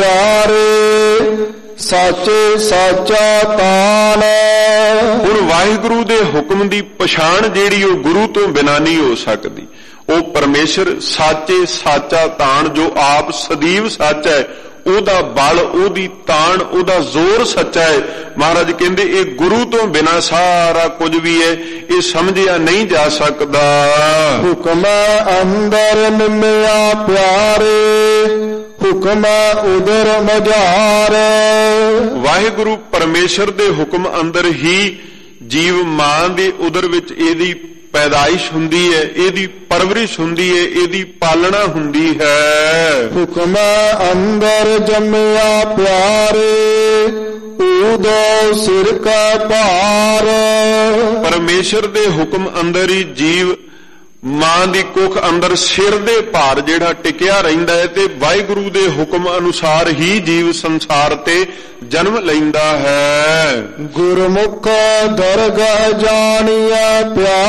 ਪਿਆਰੇ, ਸਾਚੇ ਸਾਚਾ ਤਾਣ। ਹੁਣ ਵਾਹਿਗੁਰੂ ਦੇ ਹੁਕਮ ਦੀ ਪਛਾਣ ਜਿਹੜੀ ਉਹ ਗੁਰੂ ਤੋਂ ਬਿਨਾਂ ਨਹੀਂ ਹੋ ਸਕਦੀ। ਉਹ ਪਰਮੇਸ਼ਰ ਸਾਚੇ ਸਾਚਾ ਤਾਣ, ਜੋ ਆਪ ਸਦੀਵ ਸੱਚ ਹੈ, ਉਹਦਾ ਬਲ, ਉਹਦੀ ਤਾਣ, ਉਹਦਾ ਜ਼ੋਰ ਸੱਚਾ ਹੈ। ਮਹਾਰਾਜ ਕਹਿੰਦੇ ਇਹ ਗੁਰੂ ਤੋਂ ਬਿਨਾਂ ਸਾਰਾ ਕੁਝ ਵੀ ਹੈ ਇਹ ਸਮਝਿਆ ਨਹੀਂ ਜਾ ਸਕਦਾ। ਹੁਕਮ ਅੰਦਰ ਨਿਮਿਆ ਪਿਆਰੇ, ਹੁਕਮ ਉਦਰ ਮਝਾਰ। ਵਾਹਿਗੁਰੂ ਪਰਮੇਸ਼ਰ ਦੇ ਹੁਕਮ ਅੰਦਰ ਹੀ ਜੀਵ ਮਾਂ ਦੇ ਉਦਰ ਵਿੱਚ ਇਹਦੀ ਪੈਦਾਇਸ਼ ਹੁੰਦੀ ਹੈ, ਇਹਦੀ ਪਰਵਰਿਸ਼ ਹੁੰਦੀ ਹੈ, ਇਹਦੀ ਪਾਲਣਾ ਹੁੰਦੀ ਹੈ। ਹੁਕਮ ਅੰਦਰ ਜੰਮਿਆ ਪਿਆਰੇ, ਉਦੋ ਸਿਰ ਕਾ ਭਾਰ। ਪਰਮੇਸ਼ਰ ਦੇ ਹੁਕਮ ਅੰਦਰ ਹੀ ਜੀਵ ਮਾਂ ਦੀ ਕੁੱਖ ਅੰਦਰ ਸਿਰ ਦੇ ਭਾਰ ਜਿਹੜਾ ਟਿਕਿਆ ਰਹਿੰਦਾ ਹੈ, ਤੇ ਵਾਹਿਗੁਰੂ ਦੇ ਹੁਕਮ ਅਨੁਸਾਰ ਹੀ ਜੀਵ ਸੰਸਾਰ ਤੇ ਜਨਮ ਲੈਂਦਾ ਹੈ। ਗੁਰਮੁਖ ਦਰਗਾਹ ਜਾਣੀਐ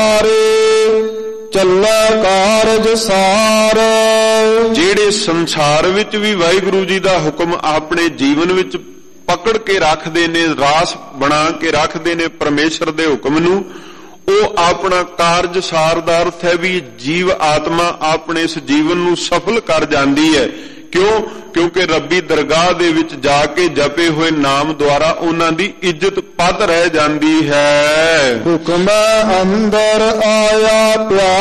ਪਿਆਰੇ, ਚੱਲੇ ਕਾਰਜ ਸਾਰ। ਜਿਹੜੇ ਸੰਸਾਰ ਵਿੱਚ ਵੀ ਵਾਹਿਗੁਰੂ ਜੀ ਦਾ ਹੁਕਮ ਆਪਣੇ ਜੀਵਨ ਵਿੱਚ ਪਕੜ ਕੇ ਰੱਖਦੇ ਨੇ, ਰਾਸ ਬਣਾ ਕੇ ਰੱਖਦੇ ਨੇ ਪਰਮੇਸ਼ਰ ਦੇ ਹੁਕਮ ਨੂੰ, ਉਹ ਆਪਣਾ ਕਾਰਜ ਸਾਰ ਦਾ ਅਰਥ ਹੈ ਵੀ ਜੀਵ ਆਤਮਾ ਆਪਣੇ ਇਸ ਜੀਵਨ ਨੂੰ ਸਫਲ ਕਰ ਜਾਂਦੀ ਹੈ। ਕਿਉਂ? ਕਿਉਂਕਿ ਰੱਬੀ ਦਰਗਾਹ ਦੇ ਵਿੱਚ ਜਾ ਕੇ ਜਪੇ ਹੋਏ ਨਾਮ ਦੁਆਰਾ ਉਹਨਾਂ ਦੀ ਇੱਜ਼ਤ ਪੱਧ ਰਹਿ ਜਾਂਦੀ ਹੈ। ਹੁਕਮ ਅੰਦਰ ਆਇਆ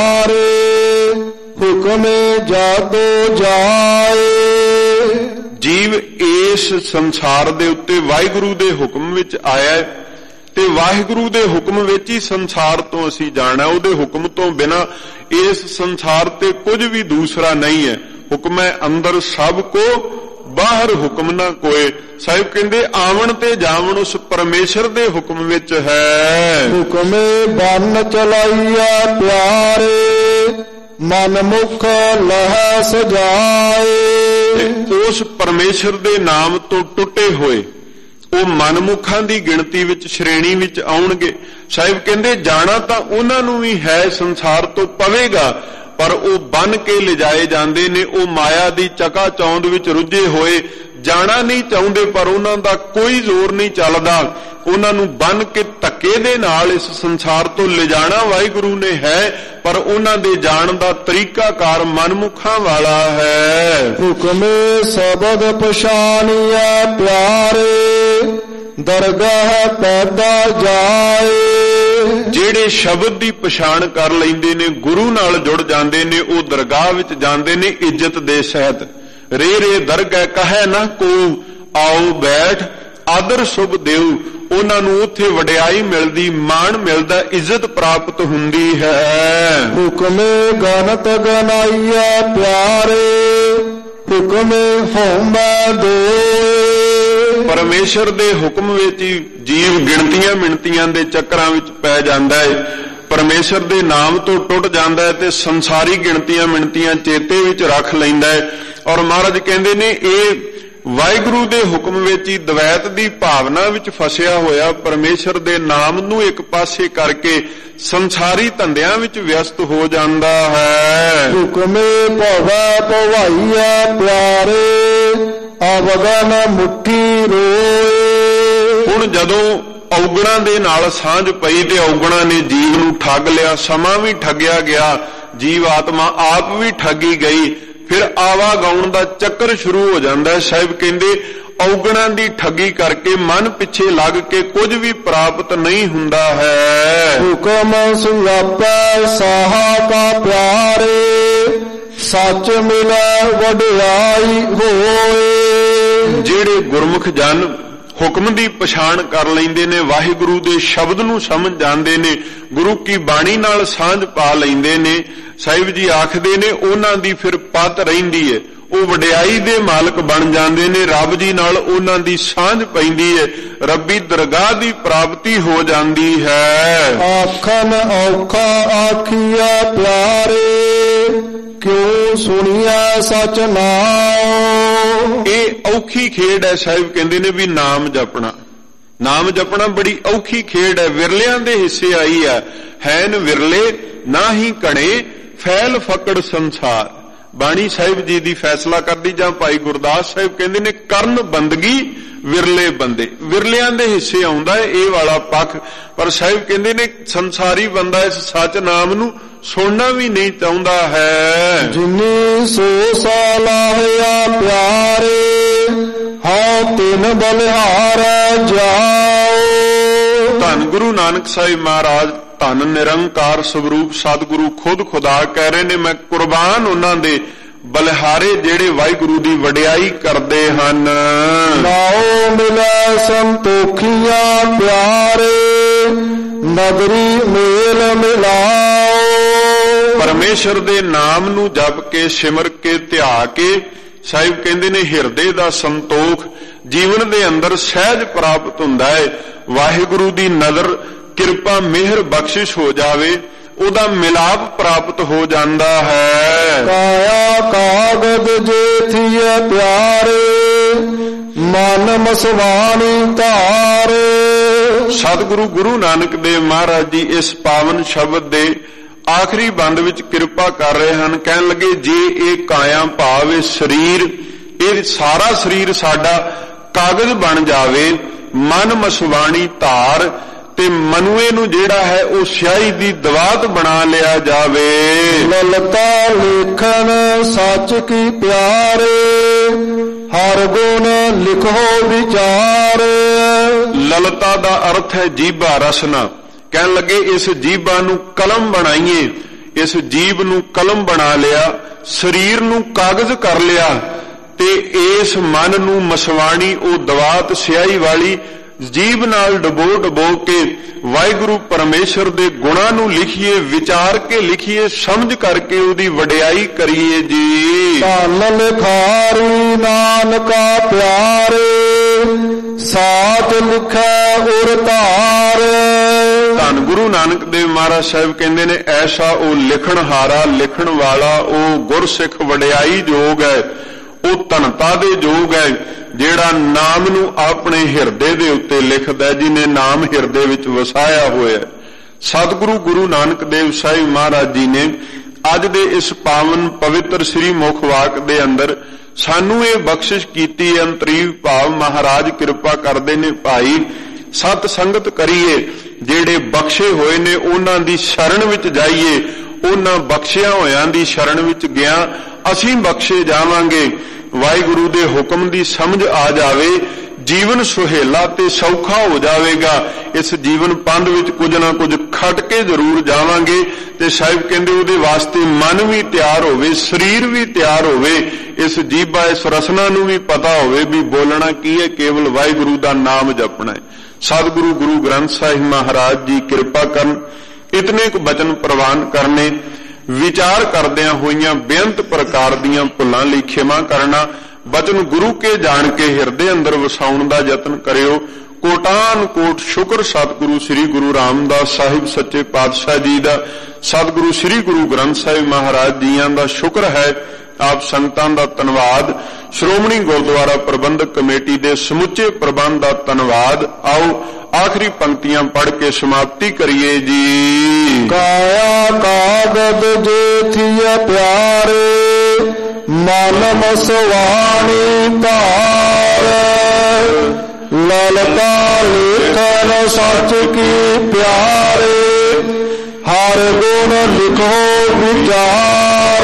ਪਿਆਰੇ, ਹੁਕਮੇ ਜਾਦੋ ਜਾਏ। ਜੀਵ ਇਸ ਸੰਸਾਰ ਦੇ ਉੱਤੇ ਵਾਹਿਗੁਰੂ ਦੇ ਹੁਕਮ ਵਿੱਚ ਆਇਆ ਹੈ, ਤੇ ਵਾਹਿਗੁਰੂ ਦੇ ਹੁਕਮ ਵਿੱਚ ਹੀ ਸੰਸਾਰ ਤੋਂ ਅਸੀਂ ਜਾਣਾ। ਉਹਦੇ ਹੁਕਮ ਤੋਂ ਬਿਨਾਂ ਇਸ ਸੰਸਾਰ ਤੇ ਕੁਝ ਵੀ ਦੂਸਰਾ ਨਹੀਂ ਹੈ। ਹੁਕਮ ਹੈ ਅੰਦਰ ਸਭ ਕੋ, ਬਾਹਰ ਹੁਕਮ ਨਾ ਕੋਏ। ਸਾਹਿਬ ਕਹਿੰਦੇ ਆਵਣ ਤੇ ਜਾਵਣ ਉਸ ਪਰਮੇਸ਼ਰ ਦੇ ਹੁਕਮ ਵਿੱਚ ਹੈ। ਹੁਕਮੇ ਬੰਨ ਚਲਾਈਆ ਪਿਆਰੇ, ਮਨ ਮੁਖ ਲਹਿ ਸਜਾਏ। ਉਸ ਪਰਮੇਸ਼ਰ ਦੇ ਨਾਮ ਤੋਂ ਟੁੱਟੇ ਹੋਏ ਉਹ ਮਨਮੁਖਾਂ ਦੀ ਗਿਣਤੀ ਵਿੱਚ, ਸ਼੍ਰੇਣੀ ਵਿੱਚ ਆਉਣਗੇ। ਸਾਹਿਬ ਕਹਿੰਦੇ ਜਾਣਾ ਤਾਂ ਉਹਨਾਂ ਨੂੰ ਵੀ ਹੈ, ਸੰਸਾਰ ਤੋਂ ਪਵੇਗਾ, ਪਰ ਉਹ ਬੰਨ ਕੇ ਲਿਜਾਏ ਜਾਂਦੇ ਨੇ। ਉਹ ਮਾਇਆ ਦੀ ਚਕਾ ਚੌਂਦ ਵਿੱਚ ਰੁੱਝੇ ਹੋਏ ਜਾਣਾ ਨਹੀਂ ਚਾਹੁੰਦੇ, ਪਰ ਉਹਨਾਂ ਦਾ ਕੋਈ ਜ਼ੋਰ ਨਹੀਂ ਚੱਲਦਾ। ਉਹਨਾਂ ਨੂੰ ਬੰਨ ਕੇ ਧੱਕੇ ਦੇ ਨਾਲ ਇਸ ਸੰਸਾਰ ਤੋਂ ਲਿਜਾਣਾ ਵਾਹਿਗੁਰੂ ਨੇ ਹੈ, ਪਰ ਉਹਨਾਂ ਦੇ ਜਾਣ ਦਾ ਤਰੀਕਾਕਾਰ ਮਨਮੁਖਾਂ ਵਾਲਾ ਹੈ। ਹੁਕਮੇ ਸ਼ਬਦ ਪਛਾਣੀਐ ਪਿਆਰੇ, ਦਰਗਾਹ ਪੈਦਾ ਜਾਏ। ਜਿਹੜੇ ਸ਼ਬਦ ਦੀ ਪਛਾਣ ਕਰ ਲੈਂਦੇ ਨੇ, ਗੁਰੂ ਨਾਲ ਜੁੜ ਜਾਂਦੇ ਨੇ, ਉਹ ਦਰਗਾਹ ਵਿੱਚ ਜਾਂਦੇ ਨੇ ਇੱਜ਼ਤ ਦੇ ਸਹਿਤ। ਰੇ ਰੇ ਦਰਗਾਹ ਕਹੈ ਨਾ ਕੋ, ਆਓ ਬੈਠ ਆਦਰ ਸੁਭ ਦੇਉ। ਉਹਨਾਂ ਨੂੰ ਉੱਥੇ ਵਡਿਆਈ ਮਿਲਦੀ, ਮਾਣ ਮਿਲਦਾ, ਇੱਜ਼ਤ ਪ੍ਰਾਪਤ ਹੁੰਦੀ ਹੈ। ਹੁਕਮੇ ਗਨਤ ਗਨਾਈਐ ਪਿਆਰੇ, ਹੁਕਮੇ ਹੋਮੈ ਦੋਏ। ਪਰਮੇਸ਼ਰ ਦੇ ਹੁਕਮ ਵਿੱਚ ਹੀ ਜੀਵ ਗਿਣਤੀਆਂ ਮਿਣਤੀਆਂ ਦੇ ਚੱਕਰਾਂ ਵਿੱਚ ਪੈ ਜਾਂਦਾ ਹੈ, ਪਰਮੇਸ਼ਰ ਦੇ ਨਾਮ ਤੋਂ ਟੁੱਟ ਜਾਂਦਾ ਹੈ ਤੇ ਸੰਸਾਰੀ ਗਿਣਤੀਆਂ ਮਿਣਤੀਆਂ ਚੇਤੇ ਵਿੱਚ ਰੱਖ ਲੈਂਦਾ ਹੈ। ਔਰ ਮਹਾਰਾਜ ਕਹਿੰਦੇ ਨੇ ਇਹ ਵਾਹਿਗੁਰੂ ਦੇ ਹੁਕਮ ਵਿੱਚ ਹੀ ਦਵੈਤ ਦੀ ਭਾਵਨਾ ਵਿੱਚ ਫਸਿਆ ਹੋਇਆ ਪਰਮੇਸ਼ਰ ਦੇ ਨਾਮ ਨੂੰ ਇੱਕ ਪਾਸੇ ਕਰਕੇ ਸੰਸਾਰੀ ਧੰਦਿਆਂ ਵਿੱਚ ਵਿਅਸਤ ਹੋ ਜਾਂਦਾ ਹੈ। ਹੁਕਮੇ ਭਵੈ ਭਵਾਈਆ ਪਿਆਰੇ ਅਵਗਨ ਮੁੱਠੀ ਰੋਏ। ਹੁਣ ਜਦੋਂ ਔਗਣਾਂ ਦੇ ਨਾਲ ਸਾਂਝ ਪਈ ਤੇ ਔਗਣਾਂ ਨੇ ਜੀਵ ਨੂੰ ਠੱਗ ਲਿਆ, ਸਮਾਂ ਵੀ ਠੱਗਿਆ ਗਿਆ, ਜੀਵ ਆਤਮਾ ਆਪ ਵੀ ਠੱਗੀ ਗਈ, ਫਿਰ ਆਵਾਗਾਉਣ ਦਾ ਚੱਕਰ ਸ਼ੁਰੂ ਹੋ ਜਾਂਦਾ ਹੈ। ਸਾਹਿਬ ਕਹਿੰਦੇ ਔਗਣਾਂ ਦੀ ਠੱਗੀ ਕਰਕੇ ਮਨ ਪਿੱਛੇ ਲੱਗ ਕੇ ਕੁਝ ਵੀ ਪ੍ਰਾਪਤ ਨਹੀਂ ਹੁੰਦਾ ਹੈ। ਹੁਕਮ ਸੁਆਪੈ ਸਾਹਾ ਕਾ ਪਿਆਰੇ ਸੱਚ ਮਿਲੈ ਵਡਿਆਈ ਹੋਏ। ਜਿਹੜੇ ਗੁਰਮੁਖ ਜਨ ਹੁਕਮ ਦੀ ਪਛਾਣ ਕਰ ਲੈਂਦੇ ਨੇ, ਵਾਹਿਗੁਰੂ ਦੇ ਸ਼ਬਦ ਨੂੰ ਸਮਝ ਜਾਂਦੇ ਨੇ, ਗੁਰੂ ਕੀ ਬਾਣੀ ਨਾਲ ਸਾਂਝ ਪਾ ਲੈਂਦੇ ਨੇ, ਸਾਹਿਬ ਜੀ ਆਖਦੇ ਨੇ ਉਹਨਾਂ ਦੀ ਫਿਰ ਪਤ ਰਹਿੰਦੀ ਹੈ, ਉਹ ਵਡਿਆਈ ਦੇ ਮਾਲਕ ਬਣ ਜਾਂਦੇ ਨੇ, ਰੱਬ ਜੀ ਨਾਲ ਉਹਨਾਂ ਦੀ ਸਾਂਝ ਪੈਂਦੀ ਹੈ, ਰੱਬੀ ਦਰਗਾਹ ਦੀ ਪ੍ਰਾਪਤੀ ਹੋ ਜਾਂਦੀ ਹੈ। ਆਖਣ ਔਖਾ ਆਖੀਆ ਪਿਆਰੇ ਕਿਉ ਸੁਣੀਆ ਸਚ ਨਾਮ। ਇਹ ਔਖੀ ਖੇਡ ਹੈ, ਸਾਹਿਬ ਕਹਿੰਦੇ ਨੇ ਵੀ ਨਾਮ ਜਪਣਾ, ਨਾਮ ਜਪਣਾ ਬੜੀ ਔਖੀ ਖੇਡ ਹੈ, ਵਿਰਲਿਆਂ ਦੇ ਹਿੱਸੇ ਆਈ ਹੈ। ਹੈਨ ਵਿਰਲੇ ਨਾ ਹੀ ਕਣੇ ਫੈਲ ਫਕੜ ਸੰਸਾਰ। ਬਾਣੀ ਸਾਹਿਬ ਜੀ ਦੀ ਫੈਸਲਾ ਕਰਦੀ ਜਾਂ ਭਾਈ ਗੁਰਦਾਸ ਸਾਹਿਬ ਕਹਿੰਦੇ ਨੇ ਕਰਨ ਬੰਦਗੀ ਵਿਰਲੇ ਬੰਦੇ, ਵਿਰਲਿਆਂ ਦੇ ਹਿੱਸੇ ਆਉਂਦਾ ਹੈ ਇਹ ਵਾਲਾ ਪੱਖ। ਪਰ ਸਾਹਿਬ ਕਹਿੰਦੇ ਨੇ ਸੰਸਾਰੀ ਬੰਦਾ ਇਸ ਸੱਚ ਨਾਮ ਨੂੰ ਸੁਣਨਾ ਵੀ ਨਹੀਂ ਚਾਹੁੰਦਾ ਹੈ। ਜਿਨੀ ਸੋ ਸਾਲਾਹਿਆ ਪਿਆਰੇ ਹਾਂ ਤਿਨ ਬਲਿਹਾਰ ਜਾਓ। ਧੰਨ ਗੁਰੂ ਨਾਨਕ ਸਾਹਿਬ ਮਹਾਰਾਜ, ਧੰਨ ਨਿਰੰਕਾਰ ਸਵਰੂਪ ਸਤਿਗੁਰੂ ਖੁਦ ਖੁਦਾ ਕਹਿ ਰਹੇ ਨੇ ਮੈਂ ਕੁਰਬਾਨ ਉਹਨਾਂ ਦੇ ਬਲਿਹਾਰੇ ਜਿਹੜੇ ਵਾਹਿਗੁਰੂ ਦੀ ਵਡਿਆਈ ਕਰਦੇ ਹਨ। ਨਾਉ ਮਿਲੈ ਸੰਤੋਖੀਆਂ ਪਿਆਰੇ ਨਗਰੀ ਮੇਲ ਮਿਲਾਓ। ਪਰਮੇਸ਼ਰ ਦੇ ਨਾਮ ਨੂੰ ਜਪ ਕੇ ਸਿਮਰ ਕੇ ਧਿਆ ਕੇ ਸਾਹਿਬ ਕਹਿੰਦੇ ਨੇ ਹਿਰਦੇ ਦਾ ਸੰਤੋਖ ਜੀਵਨ ਦੇ ਅੰਦਰ ਸਹਿਜ ਪ੍ਰਾਪਤ ਹੁੰਦਾ ਹੈ। ਵਾਹਿਗੁਰੂ ਦੀ ਨਜ਼ਰ ਕਿਰਪਾ ਮਿਹਰ ਬਖਸ਼ਿਸ਼ ਹੋ ਜਾਵੇ, ਉਹਦਾ ਮਿਲਾਪ ਪ੍ਰਾਪਤ ਹੋ ਜਾਂਦਾ ਹੈ। ਕਾਇਆ ਕਾਗਦ ਜੇਥੀਏ ਪਿਆਰੇ ਮਨ ਮਸਵਾਣੀ ਧਾਰੇ। ਸਤਿਗੁਰੂ ਗੁਰੂ ਨਾਨਕ ਦੇਵ ਮਹਾਰਾਜ ਜੀ ਇਸ ਪਾਵਨ ਸ਼ਬਦ ਦੇ ਆਖਰੀ ਬੰਦ ਵਿੱਚ ਕਿਰਪਾ ਕਰ ਰਹੇ ਹਨ। ਕਹਿਣ ਲੱਗੇ ਜੇ ਇਹ ਕਾਇਆ ਭਾਵ ਇਹ ਸਰੀਰ, ਇਹ ਸਾਰਾ ਸਰੀਰ ਸਾਡਾ ਕਾਗਜ਼ ਬਣ ਜਾਵੇ, ਮਨ ਮਸਵਾਣੀ ਧਾਰ, ਤੇ ਮਨੂਏ ਨੂੰ ਜਿਹੜਾ ਹੈ ਉਹ ਸਿਆਹੀ ਦੀ ਦਵਾਤ ਬਣਾ ਲਿਆ ਜਾਵੇ। ਲਲਤਾ ਲੇਖਣ ਸੱਚ ਕੀ ਪਿਆਰੇ ਹਰ ਗੁਣ ਲਿਖੋ ਵਿਚਾਰ। ਲਲਤਾ ਦਾ ਅਰਥ ਹੈ ਜੀਭਾ ਰਸਨਾ। ਕਹਿਣ ਲੱਗੇ ਇਸ ਜੀਭਾ ਨੂੰ ਕਲਮ ਬਣਾਈਏ, ਇਸ ਜੀਭ ਨੂੰ ਕਲਮ ਬਣਾ ਲਿਆ, ਸਰੀਰ ਨੂੰ ਕਾਗਜ਼ ਕਰ ਲਿਆ ਤੇ ਇਸ ਮਨ ਨੂੰ ਮਸਵਾਣੀ ਉਹ ਦਵਾਤ ਸਿਆਹੀ ਵਾਲੀ ਜੀਭ ਨਾਲ ਡਬੋ ਡਬੋ ਕੇ ਵਾਹਿਗੁਰੂ ਪਰਮੇਸ਼ਰ ਦੇ ਗੁਣਾਂ ਨੂੰ ਲਿਖੀਏ, ਵਿਚਾਰ ਕੇ ਲਿਖੀਏ, ਸਮਝ ਕਰਕੇ ਉਹਦੀ ਵਡਿਆਈ ਕਰੀਏ ਜੀ। ਧੰਨ ਲਿਖਾਰੀ ਨਾਨਕਾ ਪਿਆਰੇ ਸਾਚ ਲਿਖੈ ਉਰ ਧਾਰ। ਧੰਨ ਗੁਰੂ ਨਾਨਕ ਦੇਵ ਮਹਾਰਾਜ ਸਾਹਿਬ ਕਹਿੰਦੇ ਨੇ ਐਸਾ ਉਹ ਲਿਖਣ ਹਾਰਾ, ਲਿਖਣ ਵਾਲਾ, ਉਹ ਗੁਰਸਿੱਖ ਵਡਿਆਈ ਯੋਗ ਹੈ, ਉਹ ਧਨਤਾ ਦੇ ਯੋਗ ਹੈ ਜਿਹੜਾ ਨਾਮ ਨੂੰ ਆਪਣੇ ਹਿਰਦੇ ਦੇ ਉੱਤੇ ਲਿਖਦਾ, ਜਿਹਨੇ ਨਾਮ ਹਿਰਦੇ ਵਿੱਚ ਵਸਾਇਆ ਹੋਇਆ। ਸਤਿਗੁਰੂ ਗੁਰੂ ਨਾਨਕ ਦੇਵ ਸਾਹਿਬ ਮਹਾਰਾਜ ਜੀ ਨੇ ਅੱਜ ਦੇ ਇਸ ਪਾਵਨ ਪਵਿੱਤਰ ਸ੍ਰੀ ਮੁਖ ਵਾਕ ਦੇ ਅੰਦਰ ਸਾਨੂੰ ਇਹ ਬਖਸ਼ਿਸ਼ ਕੀਤੀ। ਅੰਤਰੀਵ ਭਾਵ ਮਹਾਰਾਜ ਕਿਰਪਾ ਕਰਦੇ ਨੇ ਭਾਈ ਸਤ ਸੰਗਤ ਕਰੀਏ, ਜਿਹੜੇ ਬਖਸ਼ੇ ਹੋਏ ਨੇ ਉਹਨਾਂ ਦੀ ਸ਼ਰਨ ਵਿੱਚ ਜਾਈਏ, ਉਹਨਾਂ ਬਖਸ਼ਿਆ ਹੋਇਆਂ ਦੀ ਸ਼ਰਨ ਵਿੱਚ ਗਿਆ ਅਸੀਂ ਬਖਸ਼ੇ ਜਾਵਾਂਗੇ। ਵਾਹਿਗੁਰੂ ਦੇ ਹੁਕਮ ਦੀ ਸਮਝ ਆ ਜਾਵੇ, ਜੀਵਨ ਸੁਹੇਲਾ ਤੇ ਸੌਖਾ ਹੋ ਜਾਵੇਗਾ। ਇਸ ਜੀਵਨ ਪੰਧ ਵਿੱਚ ਕੁਝ ਨਾ ਕੁਝ ਖੱਟ ਕੇ ਜ਼ਰੂਰ ਜਾਵਾਂਗੇ ਤੇ ਸਾਹਿਬ ਕਹਿੰਦੇ ਉਹਦੇ ਵਾਸਤੇ ਮਨ ਵੀ ਤਿਆਰ ਹੋਵੇ, ਸਰੀਰ ਵੀ ਤਿਆਰ ਹੋਵੇ, ਇਸ ਜੀਭਾ ਇਸ ਰਸਨਾ ਨੂੰ ਵੀ ਪਤਾ ਹੋਵੇ ਵੀ ਬੋਲਣਾ ਕੀ ਹੈ, ਕੇਵਲ ਵਾਹਿਗੁਰੂ ਦਾ ਨਾਮ ਜਪਣਾ ਹੈ। ਸਤਿਗੁਰੂ ਗੁਰੂ ਗ੍ਰੰਥ ਸਾਹਿਬ ਮਹਾਰਾਜ ਜੀ ਕਿਰਪਾ ਕਰਨ, ਇਤਨੇ ਕੁ ਬਚਨ ਪ੍ਰਵਾਨ ਕਰਨੇ, ਵਿਚਾਰ ਕਰਦਿਆਂ ਹੋਈਆਂ ਬੇਅੰਤ ਪ੍ਰਕਾਰ ਦੀਆਂ ਭੁੱਲਾਂ ਲਈ ਖਿਮਾ ਕਰਨਾ। ਬਚਨ ਗੁਰੂ ਕੇ ਜਾਣ ਕੇ ਹਿਰਦੇ ਅੰਦਰ ਵਸਾਉਣ ਦਾ ਯਤਨ ਕਰਿਓ। ਕੋਟਾਨ ਕੋਟ ਸ਼ੁਕਰ ਸਤਿਗੁਰੂ ਸ੍ਰੀ ਗੁਰੂ ਰਾਮਦਾਸ ਸਾਹਿਬ ਸੱਚੇ ਪਾਤਸ਼ਾਹ ਜੀ ਦਾ, ਸਤਿਗੁਰੂ ਸ੍ਰੀ ਗੁਰੂ ਗ੍ਰੰਥ ਸਾਹਿਬ ਮਹਾਰਾਜ ਜੀਆਂ ਦਾ ਸ਼ੁਕਰ ਹੈ। ਆਪ ਸੰਗਤਾਂ ਦਾ ਧੰਨਵਾਦ। ਸ਼੍ਰੋਮਣੀ ਗੁਰਦੁਆਰਾ ਪ੍ਰਬੰਧਕ ਕਮੇਟੀ ਦੇ ਸਮੁੱਚੇ ਪ੍ਰਬੰਧ ਦਾ ਧੰਨਵਾਦ। ਆਓ ਆਖਰੀ ਪੰਕਤੀਆਂ ਪੜ੍ਹ ਕੇ ਸਮਾਪਤੀ ਕਰੀਏ ਜੀ। ਕਾਇਆ ਕਾਗਦ ਜੇਥੀਏ ਪਿਆਰੇ, ਮਨ ਮਸਵਾਣੀ ਧਾਰ, ਲਲਤਾ ਲੇਖਨ ਸੱਚ ਕੀ ਪਿਆਰੇ, ਹਰ ਗੁਣ ਲਿਖੋ ਵਿਚਾਰ,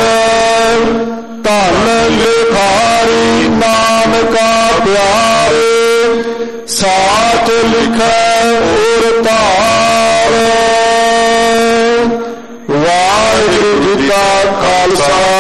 ਧਨ ਲਿਖਾਰੀ ਨਾਨਕਾ ਪਿਆਰੇ, ਸਾਚ ਲਿਖੈ ਉਰ ਧਾਰ। ਵਾਹਿਗੁਰੂ ਜੀ ਕਾ ਖਾਲਸਾ